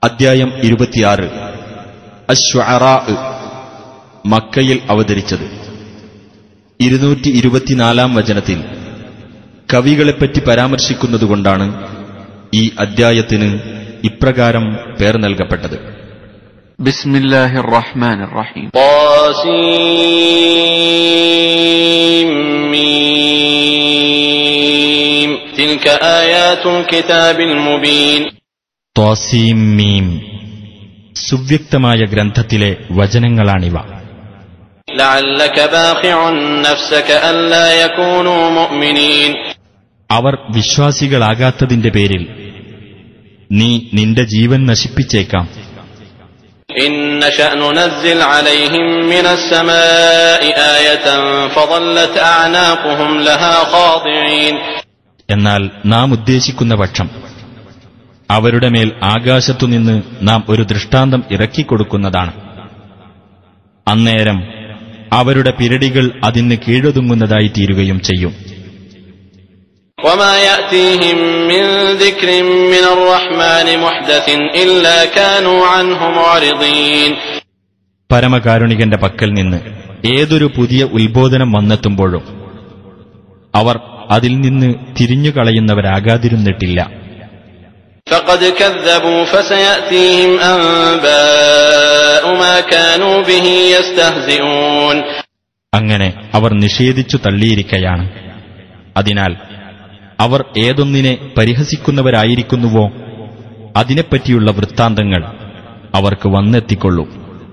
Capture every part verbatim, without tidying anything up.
അദ്ധ്യായം ഇരുപത്തിയാറ്. അശ്ശുഅറാ, മക്കയിൽ അവതരിച്ചത്. ഇരുന്നൂറ്റി ഇരുപത്തിനാലാം വചനത്തിൽ കവികളെപ്പറ്റി പരാമർശിക്കുന്നതുകൊണ്ടാണ് ഈ അദ്ധ്യായത്തിന് ഇപ്രകാരം പേർ നൽകപ്പെട്ടത്. ബിസ്മില്ലാഹിർ റഹ്മാനിർ റഹീം. ത്വാസീം മീം തിൽക ആയാതുൽ കിതാബിൽ മുബീൻ. ത്വാസീം മീം, സുവ്യക്തമായ ഗ്രന്ഥത്തിലെ വചനങ്ങളാണിവ. ലഅല്ലക ബാഖിഉൻ നഫ്സക അല്ലാ യകൂനൂ മുഅ്മിനീൻ. അവർ വിശ്വാസികളാകാത്തതിന്റെ പേരിൽ നീ നിന്റെ ജീവൻ നശിപ്പിച്ചേക്കാം. ഇന്ന ശഅനു നസ്സിൽ അലൈഹിം മിനസ് സമാഇ ആയതൻ ഫളല്ലത് അഅനാഖുഹും ലഹാ ഖാദിഈൻ. എന്നാൽ നാം ഉദ്ദേശിക്കുന്ന പക്ഷം അവരുടെ മേൽ ആകാശത്തുനിന്ന് നാം ഒരു ദൃഷ്ടാന്തം ഇറക്കിക്കൊടുക്കുന്നതാണ്. അന്നേരം അവരുടെ പിരടികൾ അതിന് കീഴൊതുങ്ങുന്നതായി തീരുകയും ചെയ്യും. വമാ യഅതീഹിം മിൻ ദിക്രിൻ മിനർ റഹ്മാനി മുഹ്ദസിൻ ഇല്ലാ കാനൂ അൻഹു മുഅ്രിദീൻ. പരമകാരുണികന്റെ പക്കൽ നിന്ന് ഏതൊരു പുതിയ ഉത്ബോധനം വന്നെത്തുമ്പോഴും അവർ അതിൽ നിന്ന് തിരിഞ്ഞുകളയുന്നവരാകാതിരുന്നിട്ടില്ല. ഫഖദ് കദ്ദബൂ ഫസയഅതീഹിം അൻബാഉ മാ കാനൂ ബിഹി യസ്തഹ്സിഊൻ. അങ്ങനെ അവർ നിഷേധിച്ചു തള്ളിയിരിക്കയാണ്. അതിനാൽ അവർ ഏതൊന്നിനെ പരിഹസിക്കുന്നവരായിരിക്കുന്നുവോ അതിനെപ്പറ്റിയുള്ള വൃത്താന്തങ്ങൾ അവർക്ക് വന്നെത്തിക്കൊള്ളും.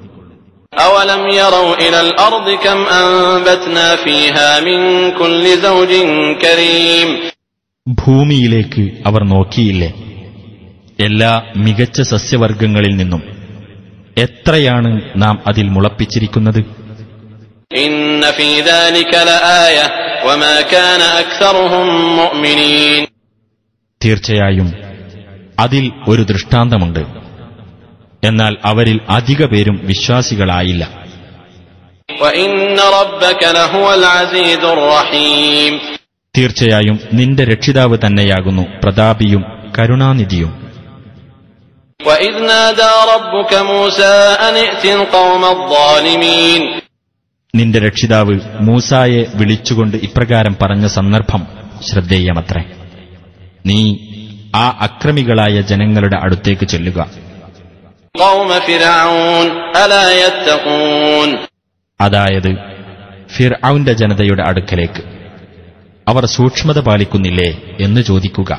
അവലം യറൗ ഇലൽ അർദി കം അൻബത്നാ ഫീഹാ മിൻ കുല്ലി സൗജിൻ കരീം. ഭൂമിയിലേക്ക് അവർ നോക്കിയില്ലേ? എല്ലാ മികച്ച സസ്യവർഗങ്ങളിൽ നിന്നും എത്രയാണ് നാം അതിൽ മുളപ്പിച്ചിരിക്കുന്നത്. ഇന്ന ഫീ ദാലിക ലആയ വമാ കാന അക്സറുഹും മുഅ്മിനീൻ. തീർച്ചയായും അതിൽ ഒരു ദൃഷ്ടാന്തമുണ്ട്, എന്നാൽ അവരിൽ അധിക പേരും വിശ്വാസികളായില്ല. വഇന്ന റബ്ബക ലഹുവൽ അസീസുർ റഹീം. തീർച്ചയായും നിന്റെ രക്ഷിതാവ് തന്നെയാകുന്നു പ്രതാപിയും കരുണാനിധിയും. വഇദ് നാദാ റബ്ബുക മൂസാ അൻ ഇഅ്തിൽ ഖൗമൽ ളാലിമീൻ. നിന്റെ രക്ഷിതാവ് മൂസായെ വിളിച്ചുകൊണ്ട് ഇപ്രകാരം പറഞ്ഞ സന്ദർഭം ശ്രദ്ധേയമത്രേ. നീ ആ അക്രമികളായ ജനങ്ങളുടെ അടുത്തേക്ക് ചെല്ലുക. ഖൗമ ഫിർഔൻ അലാ യത്തഖൂൻ. അതായത് ഫിർഔന്റെ ജനതയുടെ അടുക്കലേക്ക്. അവർ സൂക്ഷ്മത പാലിക്കുന്നില്ലേ എന്ന് ചോദിക്കുക.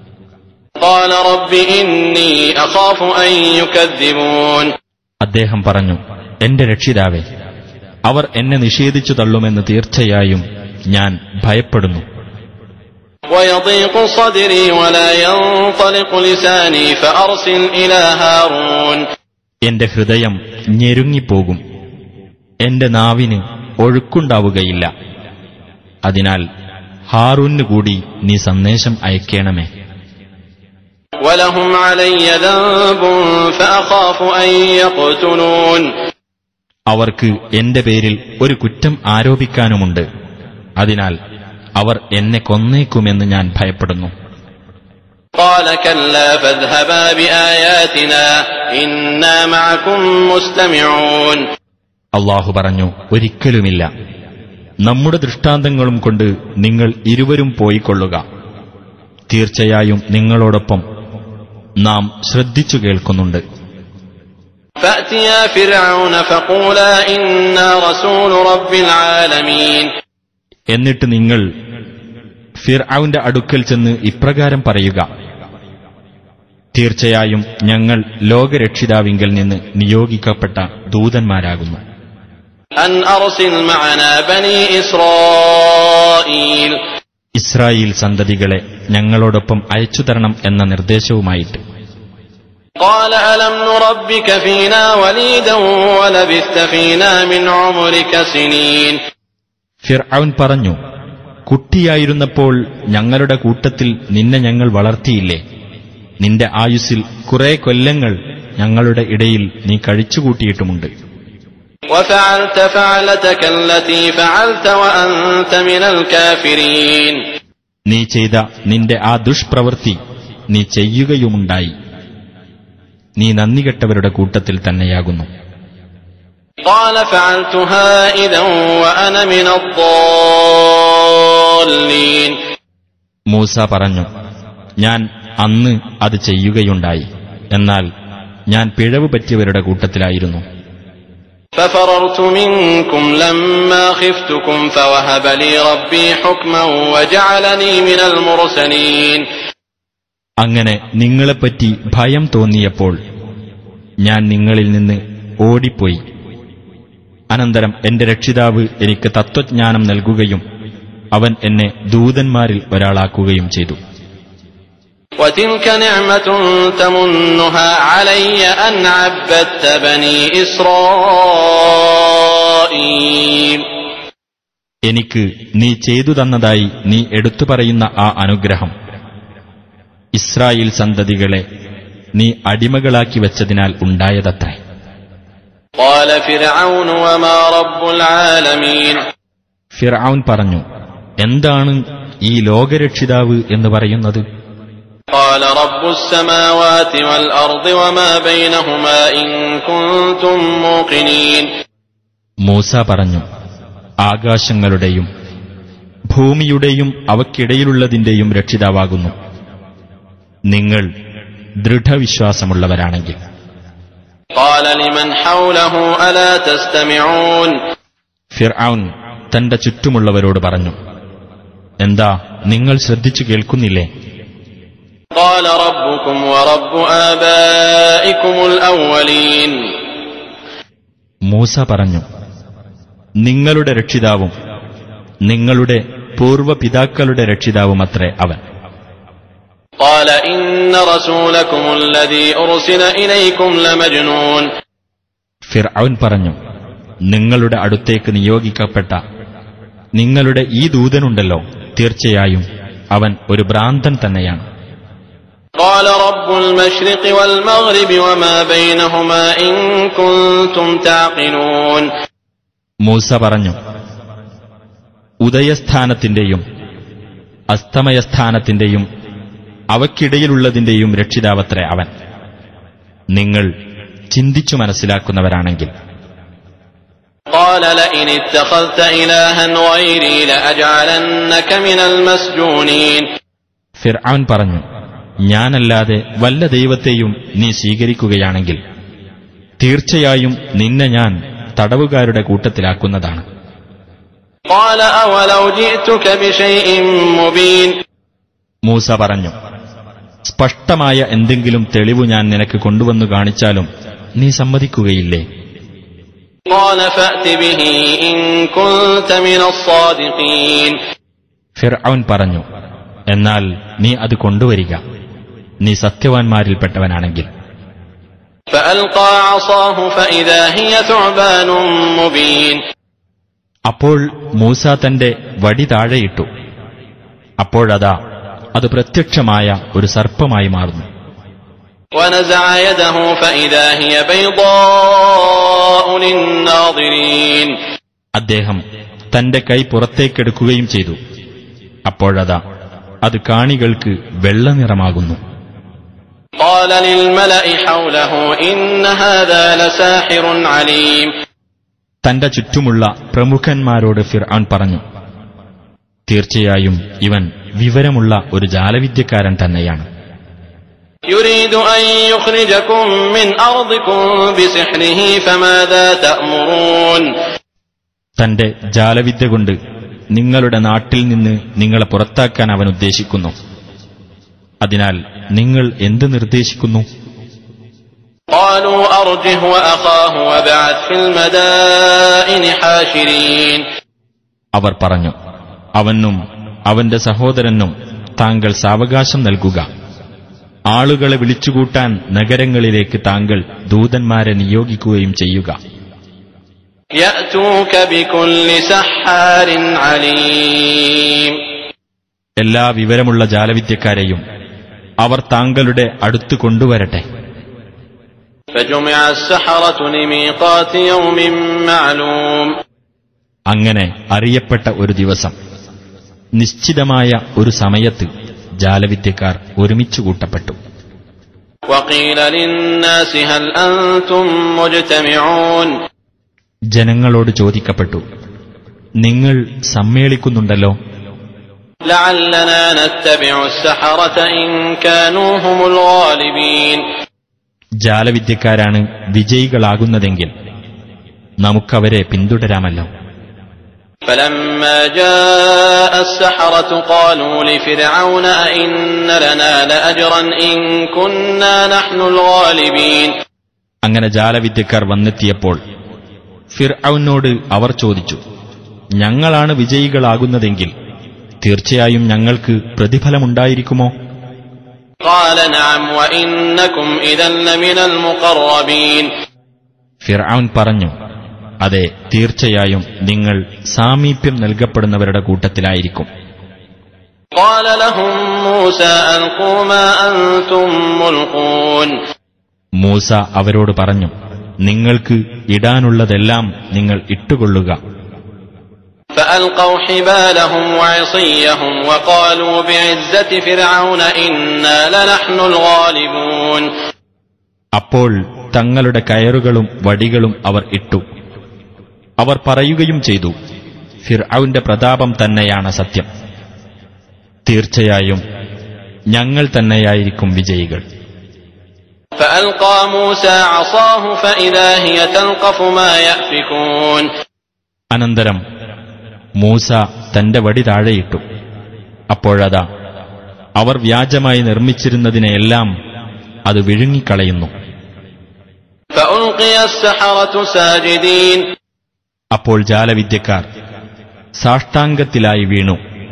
ഖാല റബ്ബി ഇന്നി അഖാഫു അൻ യുകദ്ദിബൂൻ. അദ്ദേഹം പറഞ്ഞു, എന്റെ രക്ഷിതാവേ, അവർ എന്നെ നിഷേധിച്ചു തള്ളുമെന്ന് തീർച്ചയായും ഞാൻ ഭയപ്പെടുന്നു. വയദീഖു സദ്രി വലാ യൻതലിഖു ലിസാനി ഫഅർസിൽ ഇലാ ഹാറൂൻ. എന്റെ ഹൃദയം ഞെരുങ്ങിപ്പോകും, എന്റെ നാവിന് ഒഴുക്കുണ്ടാവുകയില്ല. അതിനാൽ ഹാറൂന് കൂടി നീ സന്ദേശം അയക്കേണമേ. വലഹും അലയ്യ ദൻബുൻ ഫഅഖാഫു അൻ യഖ്തുലൂൻ. അവർക്ക് എന്റെ പേരിൽ ഒരു കുറ്റം ആരോപിക്കാനുമുണ്ട്. അതിനാൽ അവർ എന്നെ കൊന്നേക്കുമെന്ന് ഞാൻ ഭയപ്പെടുന്നു. ഖാല കല്ലാ ഫദ്ഹബാ ബിആയാതിനാ ഇന്നാ മഅകും മുസ്തമിഊൻ. അല്ലാഹു പറഞ്ഞു, ഒരിക്കലുമില്ല. നമ്മുടെ ദൃഷ്ടാന്തങ്ങളും കൊണ്ട് നിങ്ങൾ ഇരുവരും പോയിക്കൊള്ളുക. തീർച്ചയായും നിങ്ങളോടൊപ്പം നാം ശ്രദ്ധിച്ചു കേൾക്കുന്നുണ്ട്. ഫഅതിയാ ഫിർഔന ഫഖൂലാ ഇന്നാ റസൂലു റബ്ബിൽ ആലമീൻ. എന്നിട്ട് നിങ്ങൾ ഫിർഔന്റെ അടുക്കൽ ചെന്ന് ഇപ്രകാരം പറയുക, തീർച്ചയായും ഞങ്ങൾ ലോകരക്ഷിതാവിങ്കൽ നിന്ന് നിയോഗിക്കപ്പെട്ട ദൂതന്മാരാകുന്നു. അൻ അർസിൽ മഅനാ ബനീ ഇസ്രായീൽ. ഇസ്രായേൽ സന്തതികളെ ഞങ്ങളോടൊപ്പം അയച്ചുതരണം എന്ന നിർദ്ദേശവുമായിട്ട്. ഖാല അലം നുറബ്ബിക ഫീനാ വലീദൻ വലബിസ്ത ഫീനാ മിൻ ഉംരിക സിനീൻ. ഫിർഔൻ പറഞ്ഞു, കുട്ടിയായിരുന്നപ്പോൾ ഞങ്ങളുടെ കൂട്ടത്തിൽ നിന്നെ ഞങ്ങൾ വളർത്തിയില്ലേ? നിന്റെ ആയുസ്സിൽ കുറെ കൊല്ലങ്ങൾ ഞങ്ങളുടെ ഇടയിൽ നീ കഴിച്ചുകൂട്ടിയിട്ടുമുണ്ട്. വഫഅൽത ഫഅലതക അല്ലതീ ഫഅൽത വഅൻത മിനൽ കാഫിരീൻ. നീ ചെയ്ത നിന്റെ ആ ദുഷ്പ്രവൃത്തി നീ ചെയ്യുകയുമുണ്ടായി. നീ നന്ദികെട്ടവരുടെ കൂട്ടത്തിൽ തന്നെയാകുന്നു. قال فعلتها إذا وأنا من الضالين. മൂസ പറഞ്ഞു, ഞാൻ അന്ന് അത് ചെയ്യുകയുണ്ടായി, എന്നാൽ ഞാൻ പിഴവ് പറ്റിയവരുടെ കൂട്ടത്തിലായിരുന്നു. ففررت منكم لما خفتكم فوهب لي ربي حكما وجعلني من المرسلين. അങ്ങനെ നിങ്ങളെപ്പറ്റി ഭയം തോന്നിയപ്പോൾ ഞാൻ നിങ്ങളിൽ നിന്ന് ഓടിപ്പോയി. അനന്തരം എന്റെ രക്ഷിതാവ് എനിക്ക് തത്വജ്ഞാനം നൽകുകയും അവൻ എന്നെ ദൂതന്മാരിൽ ഒരാളാക്കുകയും ചെയ്തു. وتلك نعمة تمنها علي أن عبدت بني إسرائيل. എനിക്ക് നീ ചെയ്തു തന്നതായി നീ എടുത്തു പറയുന്ന ആ അനുഗ്രഹം ഇസ്രായേൽ സന്തതികളെ നീ അടിമകളാക്കി വെച്ചതിനാൽ ഉണ്ടായതത്രേ. قال فرعون وما رب العالمين. ഫിർഔൻ പറഞ്ഞു, എന്താണ് ഈ ലോകരക്ഷിതാവ് എന്ന് പറയുന്നത്? قال رب السماوات والأرض وما بينهما إن كنتم موقنين. മൂസ പറഞ്ഞു, ആകാശങ്ങളുടെയും ഭൂമിയുടെയും അവയ്ക്കിടയിലുള്ളതിന്റെയും രക്ഷിതാവാകുന്നു, നിങ്ങൾ ദൃഢവിശ്വാസമുള്ളവരാണെങ്കിൽ. قال لمن حوله ألا تستمعون. ഫിർഔൻ തന്റെ ചുറ്റുമുള്ളവരോട് പറഞ്ഞു, എന്താ നിങ്ങൾ ശ്രദ്ധിച്ചു കേൾക്കുന്നില്ലേ? قال ربكم ورب آبائكم الأولين. മൂസ പറഞ്ഞു, നിങ്ങളുടെ രക്ഷിതാവും നിങ്ങളുടെ പൂർവ്വപിതാക്കളുടെ രക്ഷിതാവുമത്രേ അവൻ. قال إن رسولكم الذي أرسل إليكم لمجنون. ഫിർഔൻ പറഞ്ഞു, നിങ്ങളുടെ അടുത്തേക്ക് നിയോഗിക്കപ്പെട്ട നിങ്ങളുടെ ഈ ദൂതനുണ്ടല്ലോ, തീർച്ചയായും അവൻ ഒരു ഭ്രാന്തൻ തന്നെയാണ്. قال رب المشرق والمغرب وما بينهما إن كنتم تعقلون. മൂസ പറഞ്ഞു, ഉദയസ്ഥാനത്തിന്റെയും അസ്തമയസ്ഥാനത്തിന്റെയും അവയ്ക്കിടയിലുള്ളതിന്റെയും രക്ഷിതാവത്രേ അവൻ, നിങ്ങൾ ചിന്തിച്ചു മനസ്സിലാക്കുന്നവരാണെങ്കിൽ. قال لئن اتخذت إلها غيري لأجعلنك من المسجونين. ഫിർഔൻ പറഞ്ഞു, ഞാനല്ലാതെ വല്ല ദൈവത്തെയും നീ സ്വീകരിക്കുകയാണെങ്കിൽ തീർച്ചയായും നിന്നെ ഞാൻ തടവുകാരുടെ കൂട്ടത്തിലാക്കുന്നതാണ്. قال أولو جئتك بشيء مبين. മൂസ പറഞ്ഞു, സ്പഷ്ടമായ എന്തെങ്കിലും തെളിവ് ഞാൻ നിനക്ക് കൊണ്ടുവന്നു കാണിച്ചാലും നീ സമ്മതിക്കുകയില്ലേ? قال فأت به إن كنت من الصادقين. ഫിർഔൻ പറഞ്ഞു, എന്നാൽ നീ അത് കൊണ്ടുവരിക, നീ സത്യവാൻമാരിൽപ്പെട്ടവനാണെങ്കിൽ. فألقى عصاه فإذا هي ثعبان مبين. അപ്പോൾ മൂസ തന്റെ വടി താഴെയിട്ടു, അപ്പോഴതാ അത് പ്രത്യക്ഷമായ ഒരു സർപ്പമായി മാറുന്നു. ونزع يده فإذا هي بيضاء للناظرين. അദ്ദേഹം തന്റെ കൈ പുറത്തേക്കെടുക്കുകയും ചെയ്തു, അപ്പോഴതാ അത് കാണികൾക്ക് വെള്ളനിറമാകുന്നു. قال للملأ حوله إن هذا لساحر عليم. തന്റെ ചുറ്റുമുള്ള പ്രമുഖന്മാരോട് ഫിർഔൻ പറഞ്ഞു, തീർച്ചയായും ഇവൻ വിവരമുള്ള ഒരു ജാലവിദ്യക്കാരൻ തന്നെയാണ്. يريد أن يخرجكم من أرضكم بسحره فماذا تأمرون. തന്റെ ജാലവിദ്യ കൊണ്ട് നിങ്ങളുടെ നാട്ടിൽ നിന്ന് നിങ്ങളെ പുറത്താക്കാൻ അവൻ ഉദ്ദേശിക്കുന്നു. അതിനാൽ നിങ്ങൾ എന്ത് നിർദ്ദേശിക്കുന്നു? قالوا أرجه وأخاه وابعث في المدائن حاشرين. അവർ പറഞ്ഞു, അവനും അവന്റെ സഹോദരനും താങ്കൾ സാവകാശം നൽകുക, ആളുകളെ വിളിച്ചുകൂട്ടാൻ നഗരങ്ങളിലേക്ക് താങ്കൾ ദൂതന്മാരെ നിയോഗിക്കുകയും ചെയ്യുക. يأتوك بكل سحار عليم. എല്ലാ വിവരമുള്ള ജാലവിദ്യക്കാരെയും അവർ താങ്കളുടെ അടുത്ത് കൊണ്ടുവരട്ടെ. فجمع السحرة لميقات يوم معلوم. അങ്ങനെ അറിയപ്പെട്ട ഒരു ദിവസം, നിശ്ചിതമായ ഒരു സമയത്ത് ജാലവിദ്യക്കാർ ഒരുമിച്ചു കൂട്ടപ്പെട്ടു. وقيل للناس هل أنتم مجتمعون ജനങ്ങളോട് ചോദിക്കപ്പെട്ടു, നിങ്ങൾ സമ്മേളിക്കുന്നുണ്ടല്ലോ? لعلنا نتبع السحرة إن كانوا هم الغالبين ജാലവിദ്യക്കാരാണ് വിജയികളാകുന്നതെങ്കിൽ നമുക്കവരെ പിന്തുടരാമല്ലോ. فلما جاء السحرة قالوا لفرعون أئن لنا لأجرا إن كنا نحن الغالبين അങ്ങനെ ജാലവിദ്യക്കാർ വന്നെത്തിയപ്പോൾ ഫിർഔനോട് അവർ ചോദിച്ചു, ഞങ്ങളാണ് വിജയികളാകുന്നതെങ്കിൽ തീർച്ചയായും ഞങ്ങൾക്ക് പ്രതിഫലമുണ്ടായിരിക്കുമോ? قال نعم وإنكم إذا لمن المقربين ഫിർഔൻ പറഞ്ഞു, അതെ, തീർച്ചയായും നിങ്ങൾ സാമീപ്യം നൽകപ്പെടുന്നവരുടെ കൂട്ടത്തിലായിരിക്കും. قال لهم موسى ألقوا ما أنتم ملقون മൂസ അവരോട് പറഞ്ഞു, നിങ്ങൾക്ക് ഇടാനുള്ളതെല്ലാം നിങ്ങൾ ഇട്ടുകൊള്ളുക. فألقوا حبالهم وعصيهم وقالوا بعزة فرعون إنا لنحن الغالبون അപ്പോൾ തങ്ങളുടെ കയറുകളും വടികളും അവർ ഇട്ടു. അവർ പറയുകയും ചെയ്തു, ഫിർഔന്റെ പ്രതാപം തന്നെയാണ് സത്യം. തീർച്ചയായും ഞങ്ങൾ തന്നെയായിരിക്കും വിജയികൾ. فألقى موسى عصاه فإذا هي تلقف ما يأفكون അനന്തരം മൂസ തന്റെ വടി താഴെയിട്ടു. അപ്പോഴതാ അവർ വ്യാജമായി നിർമ്മിച്ചിരുന്നതിനെയെല്ലാം അത് വിഴുങ്ങിക്കളയുന്നു. فألقي السحرة ساجدين അപ്പോൾ ജാലവിദ്യക്കാർ സാഷ്ടാംഗത്തിലായി വീണു.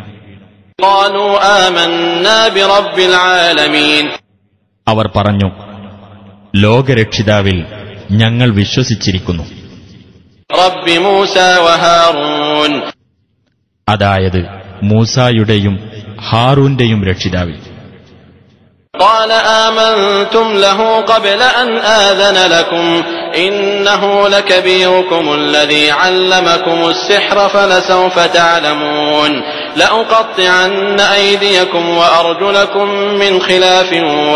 قالوا آمنا برب العالمين അവർ പറഞ്ഞു, ലോകരക്ഷിതാവിൽ ഞങ്ങൾ വിശ്വസിച്ചിരിക്കുന്നു. رب موسى وهارون അതായത് മൂസായുടെയും ഹാറൂന്റെയും രക്ഷിതാവിൽ. قال آمنتم له قبل أن آذن لكم إنه لكبيركم الذي علمكم السحر فلسوف تعلمون لأقطعن أيديكم وأرجلكم من خلاف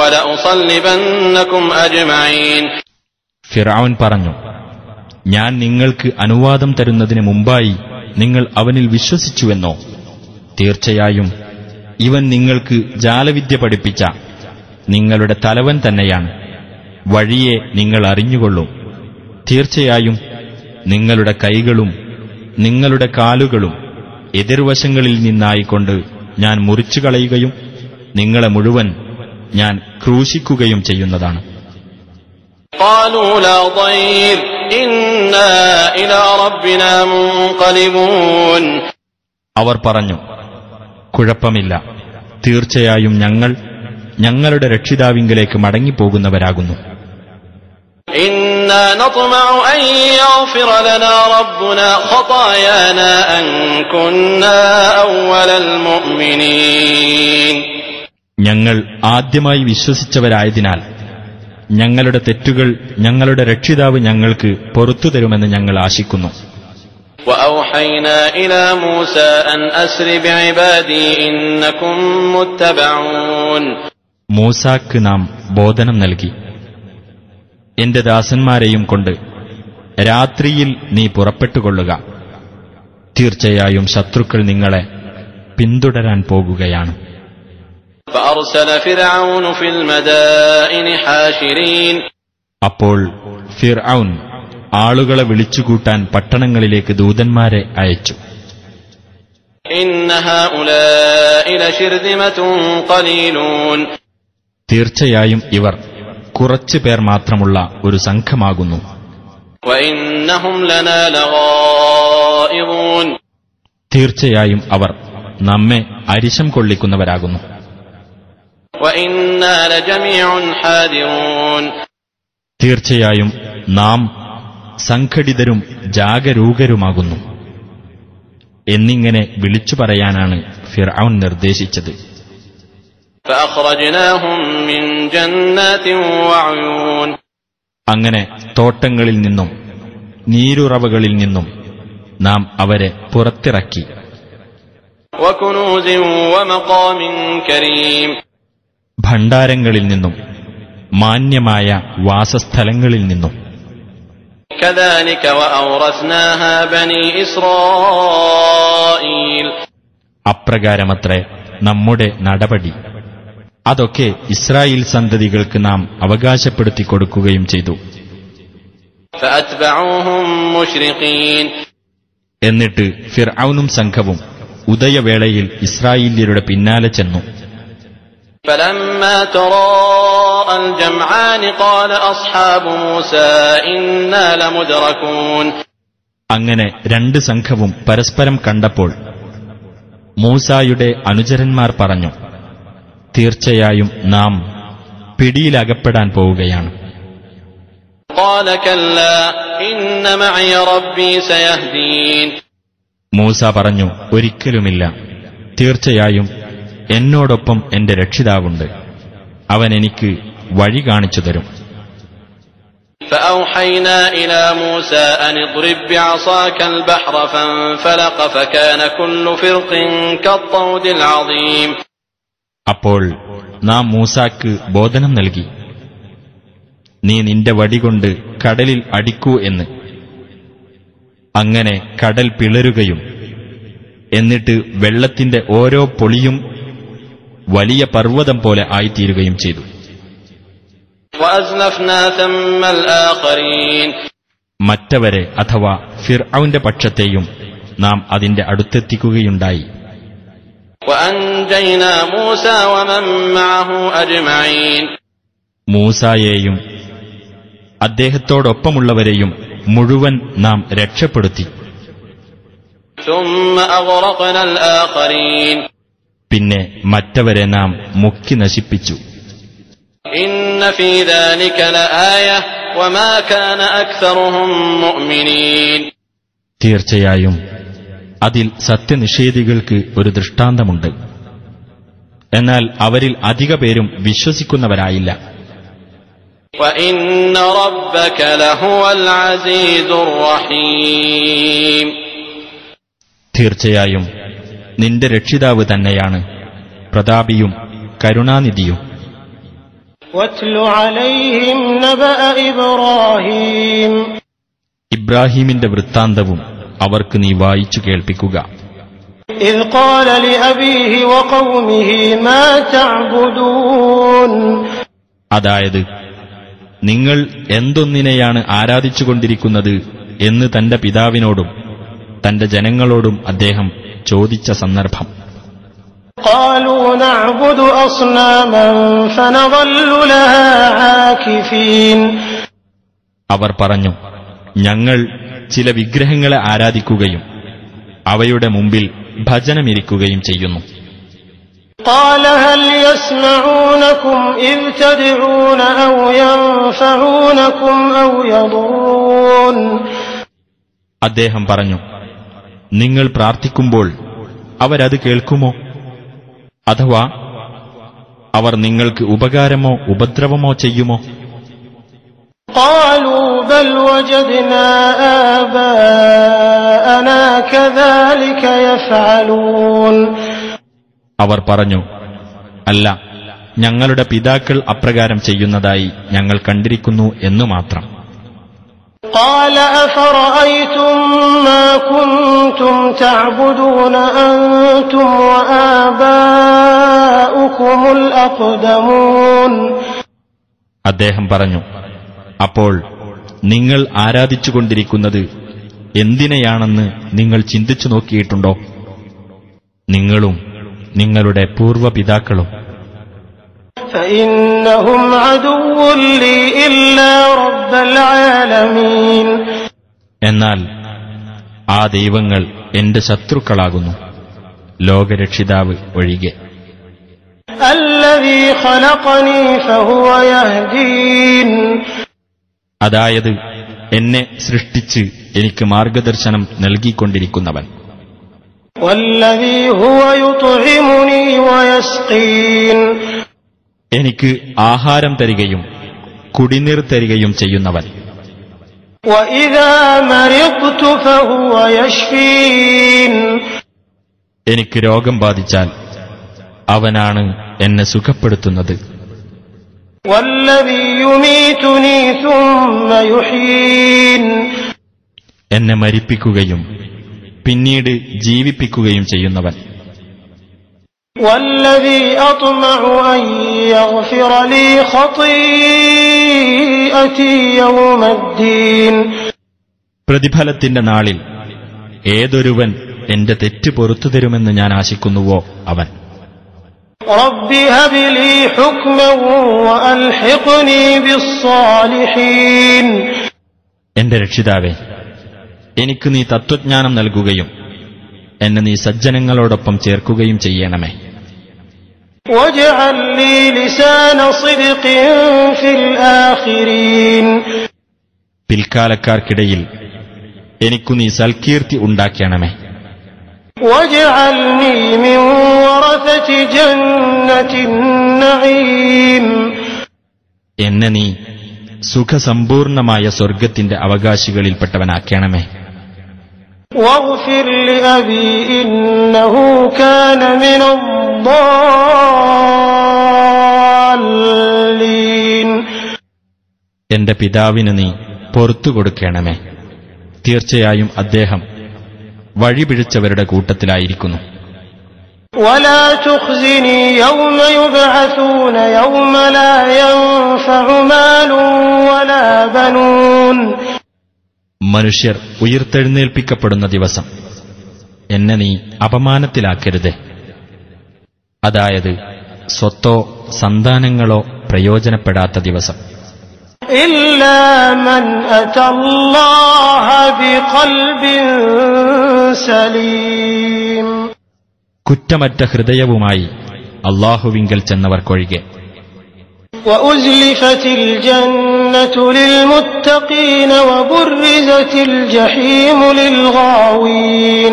ولأصلبنكم أجمعين ഫിർഔൻ പറഞ്ഞു, ഞാൻ നിങ്ങൾക്ക് അനുവാദം തരുന്നതിന് മുമ്പായി നിങ്ങൾ അവനിൽ വിശ്വസിച്ചുവെന്നോ? തീർച്ചയായും ഇവൻ നിങ്ങൾക്ക് ജാലവിദ്യ പഠിപ്പിച്ച നിങ്ങളുടെ തലവൻ തന്നെയാണ്. വഴിയെ നിങ്ങൾ അറിഞ്ഞുകൊള്ളൂ. തീർച്ചയായും നിങ്ങളുടെ കൈകളും നിങ്ങളുടെ കാലുകളും എതിർവശങ്ങളിൽ നിന്നായിക്കൊണ്ട് ഞാൻ മുറിച്ചു കളയുകയും നിങ്ങളെ മുഴുവൻ ഞാൻ ക്രൂശിക്കുകയും ചെയ്യുന്നതാണ്. قالوا لا ضير إنا إلى ربنا منقلبون അവർ പറഞ്ഞു, കുഴപ്പമില്ല, തീർച്ചയായും ഞങ്ങൾ ഞങ്ങളുടെ രക്ഷിതാവിങ്കലേക്ക് മടങ്ങിപ്പോകുന്നവരാകുന്നു. إنا نطمع أن يغفر لنا ربنا خطايانا أن كنا أول المؤمنين ഞങ്ങൾ ആദ്യമായി വിശ്വസിച്ചവരായതിനാൽ ഞങ്ങളുടെ തെറ്റുകൾ ഞങ്ങളുടെ രക്ഷിതാവ് ഞങ്ങൾക്ക് പൊറത്തു തരുമെന്ന് ഞങ്ങൾ ആശിക്കുന്നു. وأوحينا إلى موسى أن أسر بعبادي إنكم متبعون മൂസാക്ക് നാം ബോധനം നൽകി, എന്റെ ദാസന്മാരെയും കൊണ്ട് രാത്രിയിൽ നീ പുറപ്പെട്ടുകൊള്ളുക. തീർച്ചയായും ശത്രുക്കൾ നിങ്ങളെ പിന്തുടരാൻ പോകുകയാണ്. فأرسل فرعون في المدائن حاشرين അപ്പോൾ ഫിർഔൻ ആളുകളെ വിളിച്ചുകൂട്ടാൻ പട്ടണങ്ങളിലേക്ക് ദൂതന്മാരെ അയച്ചു. إن هؤلاء لشرذمة قليلون തീർച്ചയായും ഇവർ കുറച്ചു പേർ മാത്രമുള്ള ഒരു സംഘമാകുന്നു. وإنهم لنا لغائظون തീർച്ചയായും അവർ നമ്മെ അരിശം കൊള്ളിക്കുന്നവരാകുന്നു. وإنا لجميع حاذرون തീർച്ചയായും നാം സംഘടിതരും ജാഗരൂകരുമാകുന്നു എന്നിങ്ങനെ വിളിച്ചു പറയാനാണ് ഫിർഔൻ നിർദ്ദേശിച്ചത്. فأخرجناهم من جنات وعيون അങ്ങനെ തോട്ടങ്ങളിൽ നിന്നും നീരുറവകളിൽ നിന്നും നാം അവരെ പുറത്തിറക്കി. وكنوز ومقام كريم ഭണ്ഡാരങ്ങളിൽ നിന്നും മാന്യമായ വാസസ്ഥലങ്ങളിൽ നിന്നും. كذلك وأورثناها بني إسرائيل. അപ്രകാരമത്രേ നമ്മുടെ നടപടി. അതൊക്കെ ഇസ്രായേൽ സന്തതികൾക്ക് നാം അവകാശപ്പെടുത്തി കൊടുക്കുകയും ചെയ്തു. فأتبعوهم مشرقين. എന്നിട്ട് ഫിർഔനും സംഘവും ഉദയവേളയിൽ ഇസ്രായേല്യരുടെ പിന്നാലെ ചെന്നു. فلما تراءى الجمعان قال أصحاب موسى إنا لمدركون. അങ്ങനെ രണ്ട് സംഘവും പരസ്പരം കണ്ടപ്പോൾ മൂസായുടെ അനുചരന്മാർ പറഞ്ഞു, തീർച്ചയായും നാം പിടിയിലകപ്പെടാൻ പോവുകയാണ്. قال كلا إن معي ربي سيهدين. മൂസ പറഞ്ഞു, ഒരിക്കലുമില്ല, തീർച്ചയായും എന്നോടൊപ്പം എന്റെ രക്ഷിതാവുണ്ട്, അവൻ എനിക്ക് വഴി കാണിച്ചു തരും. فأوحينا إلى موسى أن اضرب بعصاك البحر فانفلق فكان كل فرق كالطود العظيم. അപ്പോൾ നാം മൂസാക്ക് ബോധനം നൽകി, നീ നിന്റെ വടികൊണ്ട് കടലിൽ അടിക്കൂ എന്ന്. അങ്ങനെ കടൽ പിളരുകയും എന്നിട്ട് വെള്ളത്തിന്റെ ഓരോ പൊളിയും വലിയ പർവ്വതം പോലെ ആയിത്തീരുകയും ചെയ്തു. وأزلفنا ثم الآخرين. മറ്റവരെ അഥവാ ഫിർഔന്റെ പക്ഷത്തെയും നാം അതിന്റെ അടുത്തെത്തിക്കുകയുണ്ടായി. وأنجينا موسى ومن معه أجمعين. മൂസായെയും അദ്ദേഹത്തോടൊപ്പമുള്ളവരെയും മുഴുവൻ നാം രക്ഷപ്പെടുത്തി. ثم أغرقنا الآخرين. പിന്നെ മറ്റവരെ നാം മുക്കി നശിപ്പിച്ചു. إن في ذلك لآية وما كان أكثرهم مؤمنين. തീർച്ചയായും അതിൽ സത്യനിഷേധികൾക്ക് ഒരു ദൃഷ്ടാന്തമുണ്ട്, എന്നാൽ അവരിൽ അധിക പേരും വിശ്വസിക്കുന്നവരായില്ല. وإن ربك لهو العزيز الرحيم. തീർച്ചയായും നിന്റെ രക്ഷിതാവ് തന്നെയാണ് പ്രതാപിയും കരുണാനിധിയും. واتل عليهم نبأ إبراهيم. ഇബ്രാഹീമിന്റെ വൃത്താന്തവും അവർക്ക് നീ വായിച്ചു കേൾപ്പിക്കുക. إذ قال لأبيه وقومه ما تعبدون. അതായത്, നിങ്ങൾ എന്തൊന്നിനെയാണ് ആരാധിച്ചുകൊണ്ടിരിക്കുന്നത് എന്ന് തന്റെ പിതാവിനോടും തന്റെ ജനങ്ങളോടും അദ്ദേഹം ചോദിച്ച സന്ദർഭം. قالوا نعبد أصناما فنظل لها عاكفين. അവർ പറഞ്ഞു, ഞങ്ങൾ ചില വിഗ്രഹങ്ങളെ ആരാധിക്കുകയും അവയുടെ മുമ്പിൽ ഭജനമിരിക്കുകയും ചെയ്യുന്നു. قال هل يسمعونكم إذ تدعون أو ينفعونكم أو يضرون. അദ്ദേഹം പറഞ്ഞു, നിങ്ങൾ പ്രാർത്ഥിക്കുമ്പോൾ അവരത് കേൾക്കുമോ? അഥവാ അവർ നിങ്ങൾക്ക് ഉപകാരമോ ഉപദ്രവമോ ചെയ്യുമോ? قالوا بل وجدنا آباءنا كذلك يفعلون. അവർ പറഞ്ഞു, അല്ല, ഞങ്ങളുടെ പിതാക്കൾ അപ്രകാരം ചെയ്യുന്നതായി ഞങ്ങൾ കണ്ടിരിക്കുന്നു എന്നു മാത്രം. قال أفرأيتم ما كنتم تعبدون أنتم وآباؤكم الأقدمون. അദ്ദേഹം പറഞ്ഞു, അപ്പോൾ നിങ്ങൾ ആരാധിച്ചുകൊണ്ടിരിക്കുന്നത് എന്തിനെയാണെന്ന് നിങ്ങൾ ചിന്തിച്ചു നോക്കിയിട്ടുണ്ടോ? നിങ്ങളും നിങ്ങളുടെ പൂർവ്വപിതാക്കളും. فإنهم عدو لي إلا رب العالمين. എന്നാൽ ആ ദൈവങ്ങൾ എന്റെ ശത്രുക്കളാകുന്നു, ലോകരക്ഷിതാവ് ഒഴികെ. الذي خلقني فهو يهدين. അതായത്, എന്നെ സൃഷ്ടിച്ച് എനിക്ക് മാർഗദർശനം നൽകിക്കൊണ്ടിരിക്കുന്നവൻ. والذي هو يطعمني ويسقين. എനിക്ക് ആഹാരം തരികയും കുടിനീർ തരികയും ചെയ്യുന്നവൻ. وإذا مرضت فهو يشفين. എനിക്ക് രോഗം ബാധിച്ചാൽ അവനാണ് എന്നെ സുഖപ്പെടുത്തുന്നത്. والذي يميتني ثم يحيين എന്നെ മരിപ്പിക്കുകയും പിന്നീട് ജീവിപ്പിക്കുകയും ചെയ്യുന്നവൻ. والذي أطمع أن يغفر لي خطيئتي يوم الدين പ്രതിഫലത്തിന്റെ നാളിൽ ഏതൊരുവൻ എന്റെ തെറ്റ് പൊറുത്തു തരുമെന്ന് ഞാൻ ആശിക്കുന്നുവോ അവൻ. رب هب لي حكما وألحقني بالصالحين എന്റെ രക്ഷിതാവേ, എനിക്ക് നീ തത്വജ്ഞാനം നൽകുകയും എന്നെ നീ സജ്ജനങ്ങളോടൊപ്പം ചേർക്കുകയും ചെയ്യണമേ. واجعل لي لسان صدق في الآخرين പിൽക്കാലക്കാർക്കിടയിൽ എനിക്കു നീ സൽകീർത്തി ഉണ്ടാക്കണമേ. واجعلني من ورثة جنة النعيم എന്നെ നീ സുഖസമ്പൂർണമായ സ്വർഗത്തിന്റെ അവകാശികളിൽപ്പെട്ടവനാക്കണമേ. واغفر لأبي إنه كان من الضالين എന്റെ പിതാവിന് നീ പൊറത്തു കൊടുക്കണമേ. തീർച്ചയായും അദ്ദേഹം വഴിപിഴച്ചവരുടെ കൂട്ടത്തിലായിരിക്കുന്നു. ولا تخزني يوم يبعثون يوم لا ينفع مال ولا بنون മനുഷ്യർ ഉയിർത്തെഴുന്നേൽപ്പിക്കപ്പെടുന്ന ദിവസം എന്നെ നീ അപമാനത്തിലാക്കരുതേ. അതായത് സ്വത്തോ സന്താനങ്ങളോ പ്രയോജനപ്പെടാത്ത ദിവസം. إلا من أتى الله بقلب سليم കുറ്റമറ്റ ഹൃദയവുമായി അല്ലാഹുവിങ്കൽ ചെന്നവർക്കൊഴികെ. وأزلفت الجنة للمتقين وبرزت الجحيم للغاوين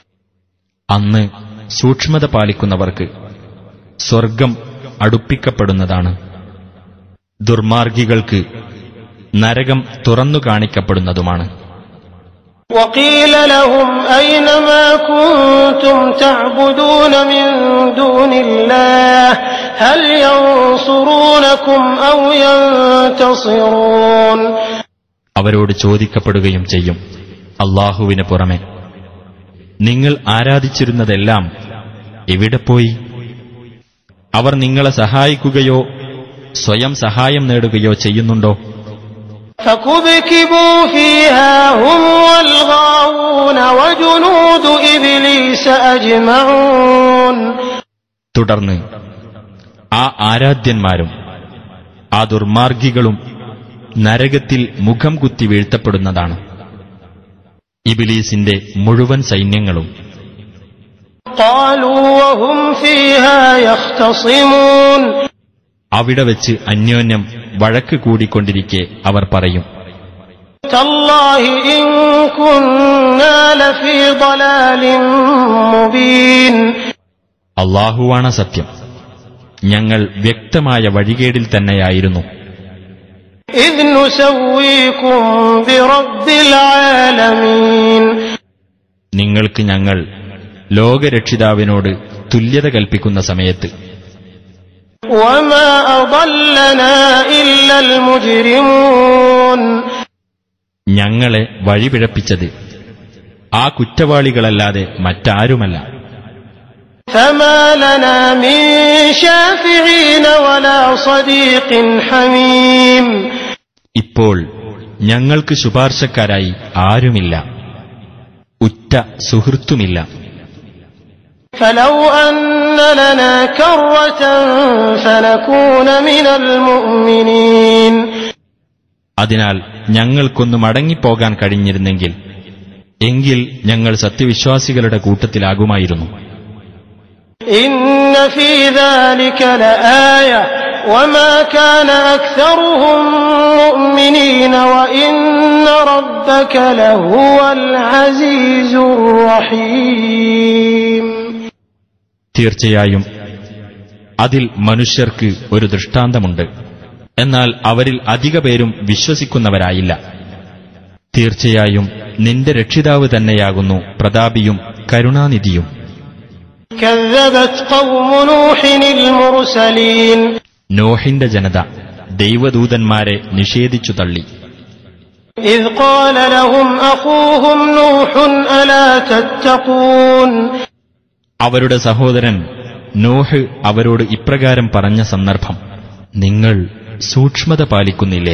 അന്ന് സൂക്ഷ്മത പാലിക്കുന്നവർക്ക് സ്വർഗം അടുപ്പിക്കപ്പെടുന്നതാണ്. ദുർമാർഗികൾക്ക് നരകം തുറന്നു കാണിക്കപ്പെടുന്നതുമാണ്. وقيل لهم أين ما كنتم تعبدون من دون الله هل ينصرونكم أو ينتصرون അവരോട് ചോദിക്കപ്പെടുകയും ചെയ്യും, അല്ലാഹുവിന് പുറമെ നിങ്ങൾ ആരാധിച്ചിരുന്നതെല്ലാം എവിടെ പോയി? അവർ നിങ്ങളെ സഹായിക്കുകയോ സ്വയം സഹായം നേടുകയോ ചെയ്യുന്നുണ്ടോ? فكبكبوا فيها هم والغاوون وجنود إبليس أجمعون തുടർന്ന് ആ ആരാധ്യന്മാരും ആ ദുർമാർഗികളും നരകത്തിൽ മുഖം കുത്തി വീഴ്ത്തപ്പെടുന്നതാണ്. ഇബ്ലീസിന്റെ മുഴുവൻ സൈന്യങ്ങളും. قالوا وهم فيها يختصمون അവിടെ വെച്ച് അന്യോന്യം വഴക്ക് കൂടിക്കൊണ്ടിരിക്കെ അവർ പറയും, تالله إن كنا لفي ضلال مبين അല്ലാഹുവാണ് സത്യം, ഞങ്ങൾ വ്യക്തമായ വഴികേടിൽ തന്നെയായിരുന്നു. إذ نسويكم برب العالمين നിങ്ങൾക്ക് ഞങ്ങൾ ലോകരക്ഷിതാവിനോട് തുല്യത കൽപ്പിക്കുന്ന സമയത്ത്. وما أضلنا إلا المجرمون ഞങ്ങളെ വഴിപിഴപ്പിച്ചത് ആ കുറ്റവാളികളല്ലാതെ മറ്റാരുമല്ല. فما لنا من شافعين ولا صديق حميم ഇപ്പോൾ ഞങ്ങൾക്ക് ശുപാർശക്കാരായി ആരുമില്ല, ഉറ്റ സുഹൃത്തുമില്ല. فلو أن لنا كرة فنكون من المؤمنين അതിനാൽ ഞങ്ങൾക്കൊന്ന് മടങ്ങിപ്പോകാൻ കഴിഞ്ഞിരുന്നെങ്കിൽ എങ്കിൽ ഞങ്ങൾ സത്യവിശ്വാസികളുടെ കൂട്ടത്തിലാകുമായിരുന്നു. إن في ذلك لآية وما كان أكثرهم مؤمنين وإن ربك لهو العزيز الرحيم തീർച്ചയായും അതിൽ മനുഷ്യർക്ക് ഒരു ദൃഷ്ടാന്തമുണ്ട്, എന്നാൽ അവരിൽ അധിക പേരും വിശ്വസിക്കുന്നവരായില്ല. തീർച്ചയായും നിന്റെ രക്ഷിതാവ് തന്നെയാകുന്നു പ്രതാപിയും കരുണാനിധിയും. كذبت قوم نوح المرسلين നോഹിന്റെ ജനത ദൈവദൂതന്മാരെ നിഷേധിച്ചു തള്ളി. إذ قال لهم أخوهم نوح ألا تتقون അവരുടെ സഹോദരൻ നോഹ് അവരോട് ഇപ്രകാരം പറഞ്ഞ സന്ദർഭം, നിങ്ങൾ സൂക്ഷ്മത പാലിക്കുന്നില്ലേ?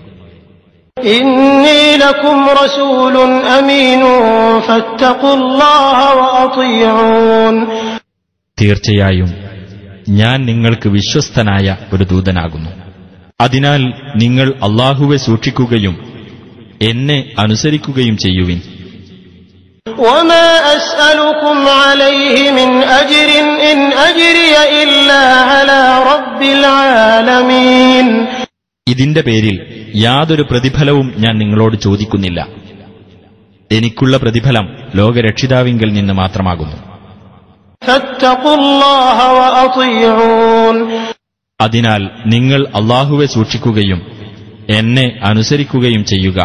إني لكم رسول أمين فاتقوا الله وأطيعون തീർച്ചയായും ഞാൻ നിങ്ങൾക്ക് വിശ്വസ്തനായ ഒരു ദൂതനാകുന്നു. അതിനാൽ നിങ്ങൾ അല്ലാഹുവെ സൂക്ഷിക്കുകയും എന്നെ അനുസരിക്കുകയും ചെയ്യുവിൻ. وما أسألكم عليه من أجر إن أجري إلا على رب العالمين ഇതിന്റെ പേരിൽ യാതൊരു പ്രതിഫലവും ഞാൻ നിങ്ങളോട് ചോദിക്കുന്നില്ല. എനിക്കുള്ള പ്രതിഫലം ലോകരക്ഷിതാവിങ്കൽ നിന്ന് മാത്രമാകുന്നു. فاتقوا الله وأطيعون അതിനാൽ നിങ്ങൾ അല്ലാഹുവെ സൂക്ഷിക്കുകയും എന്നെ അനുസരിക്കുകയും ചെയ്യുക.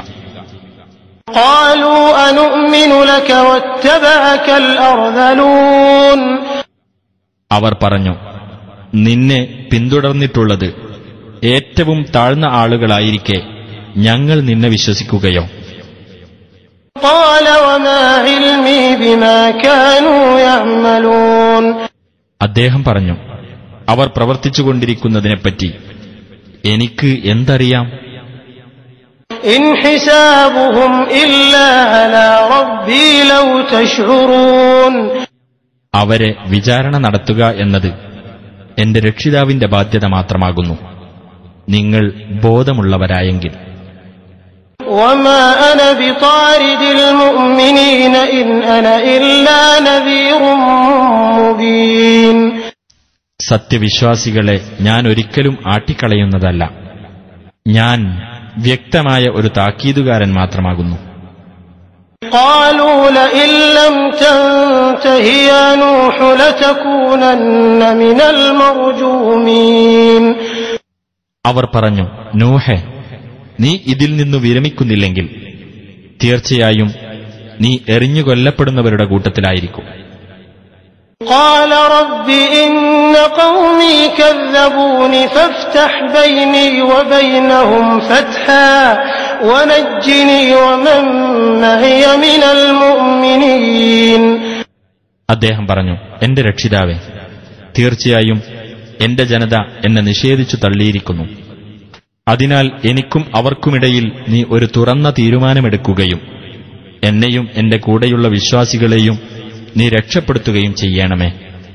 قالوا أنؤمن لك واتبعك الأرذلون അവർ പറഞ്ഞു, നിന്നെ പിന്തുടർന്നിട്ടുള്ളത് ഏറ്റവും താഴ്ന്ന ആളുകളായിരിക്കെ ഞങ്ങൾ നിന്നെ വിശ്വസിക്കുകയോ? قال وما علمي بما كانوا يعملون അദ്ദേഹം പറഞ്ഞു, അവർ പ്രവർത്തിച്ചുകൊണ്ടിരിക്കുന്നതിനെപ്പറ്റി എനിക്ക് എന്തറിയാം? إن حسابهم إلا على ربي لو تشعرون അവരെ വിചാരണ നടത്തുക എന്നത് എന്റെ രക്ഷിതാവിന്റെ ബാധ്യത മാത്രമാകുന്നു, നിങ്ങൾ ബോധമുള്ളവരായെങ്കിൽ. وما أنا بطارد المؤمنين إن أنا إلا نذير مبين സത്യവിശ്വാസികളെ ഞാൻ ഒരിക്കലും ആട്ടിക്കളയുന്നതല്ല, ഞാൻ വ്യക്തമായ ഒരു താക്കീതുകാരൻ മാത്രമാകുന്നു. قالوا لئن لم تنته يا نوح لتكونن من المرجومين അവർ പറഞ്ഞു, നൂഹേ, നീ ഇതിൽ നിന്നു വിരമിക്കുന്നില്ലെങ്കിൽ തീർച്ചയായും നീ എറിഞ്ഞുകൊല്ലപ്പെടുന്നവരുടെ കൂട്ടത്തിലായിരിക്കും. قال رب إن قومي كذبوني فافتح بيني وبينهم فتحا ونجني ومن معي من المؤمنين അദ്ദേഹം പറഞ്ഞു, എന്റെ രക്ഷിതാവേ, തീർച്ചയായും എന്റെ ജനത എന്നെ നിഷേധിച്ചു തള്ളിയിരിക്കുന്നു. അതിനാൽ എനിക്കും അവർക്കുമിടയിൽ നീ ഒരു തുറന്ന തീരുമാനമെടുക്കുകയും എന്നെയും എന്റെ കൂടെയുള്ള വിശ്വാസികളെയും നീ രക്ഷപ്പെടുത്തുകയും ചെയ്യണമേ.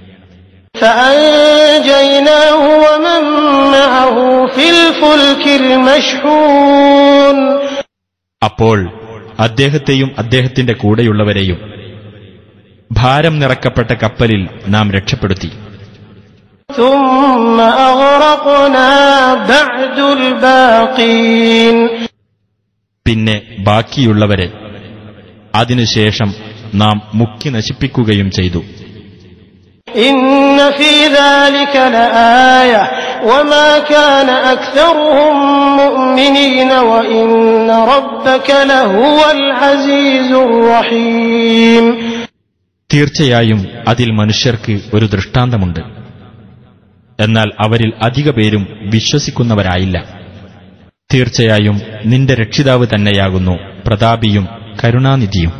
فأنجيناه ومن معه في الفلك المشحون അപ്പോൾ അദ്ദേഹത്തെയും അദ്ദേഹത്തിന്റെ കൂടെയുള്ളവരെയും ഭാരം നിറക്കപ്പെട്ട കപ്പലിൽ നാം രക്ഷപ്പെടുത്തി. ثم أغرقنا بعد الباقين പിന്നെ ബാക്കിയുള്ളവരെ അതിനുശേഷം നാം മുക്കി നശിപ്പിക്കുകയും ചെയ്തു. إن في ذلك لآية وما كان أكثرهم مؤمنين وإن ربك لهو العزيز الرحيم തീർച്ചയായും അതിൽ മനുഷ്യർക്ക് ഒരു ദൃഷ്ടാന്തമുണ്ട്. എന്നാൽ അവരിൽ അധിക പേരും വിശ്വസിക്കുന്നവരായില്ല. തീർച്ചയായും നിന്റെ രക്ഷിതാവ് തന്നെയാകുന്നു പ്രതാപിയും കരുണാനിധിയും.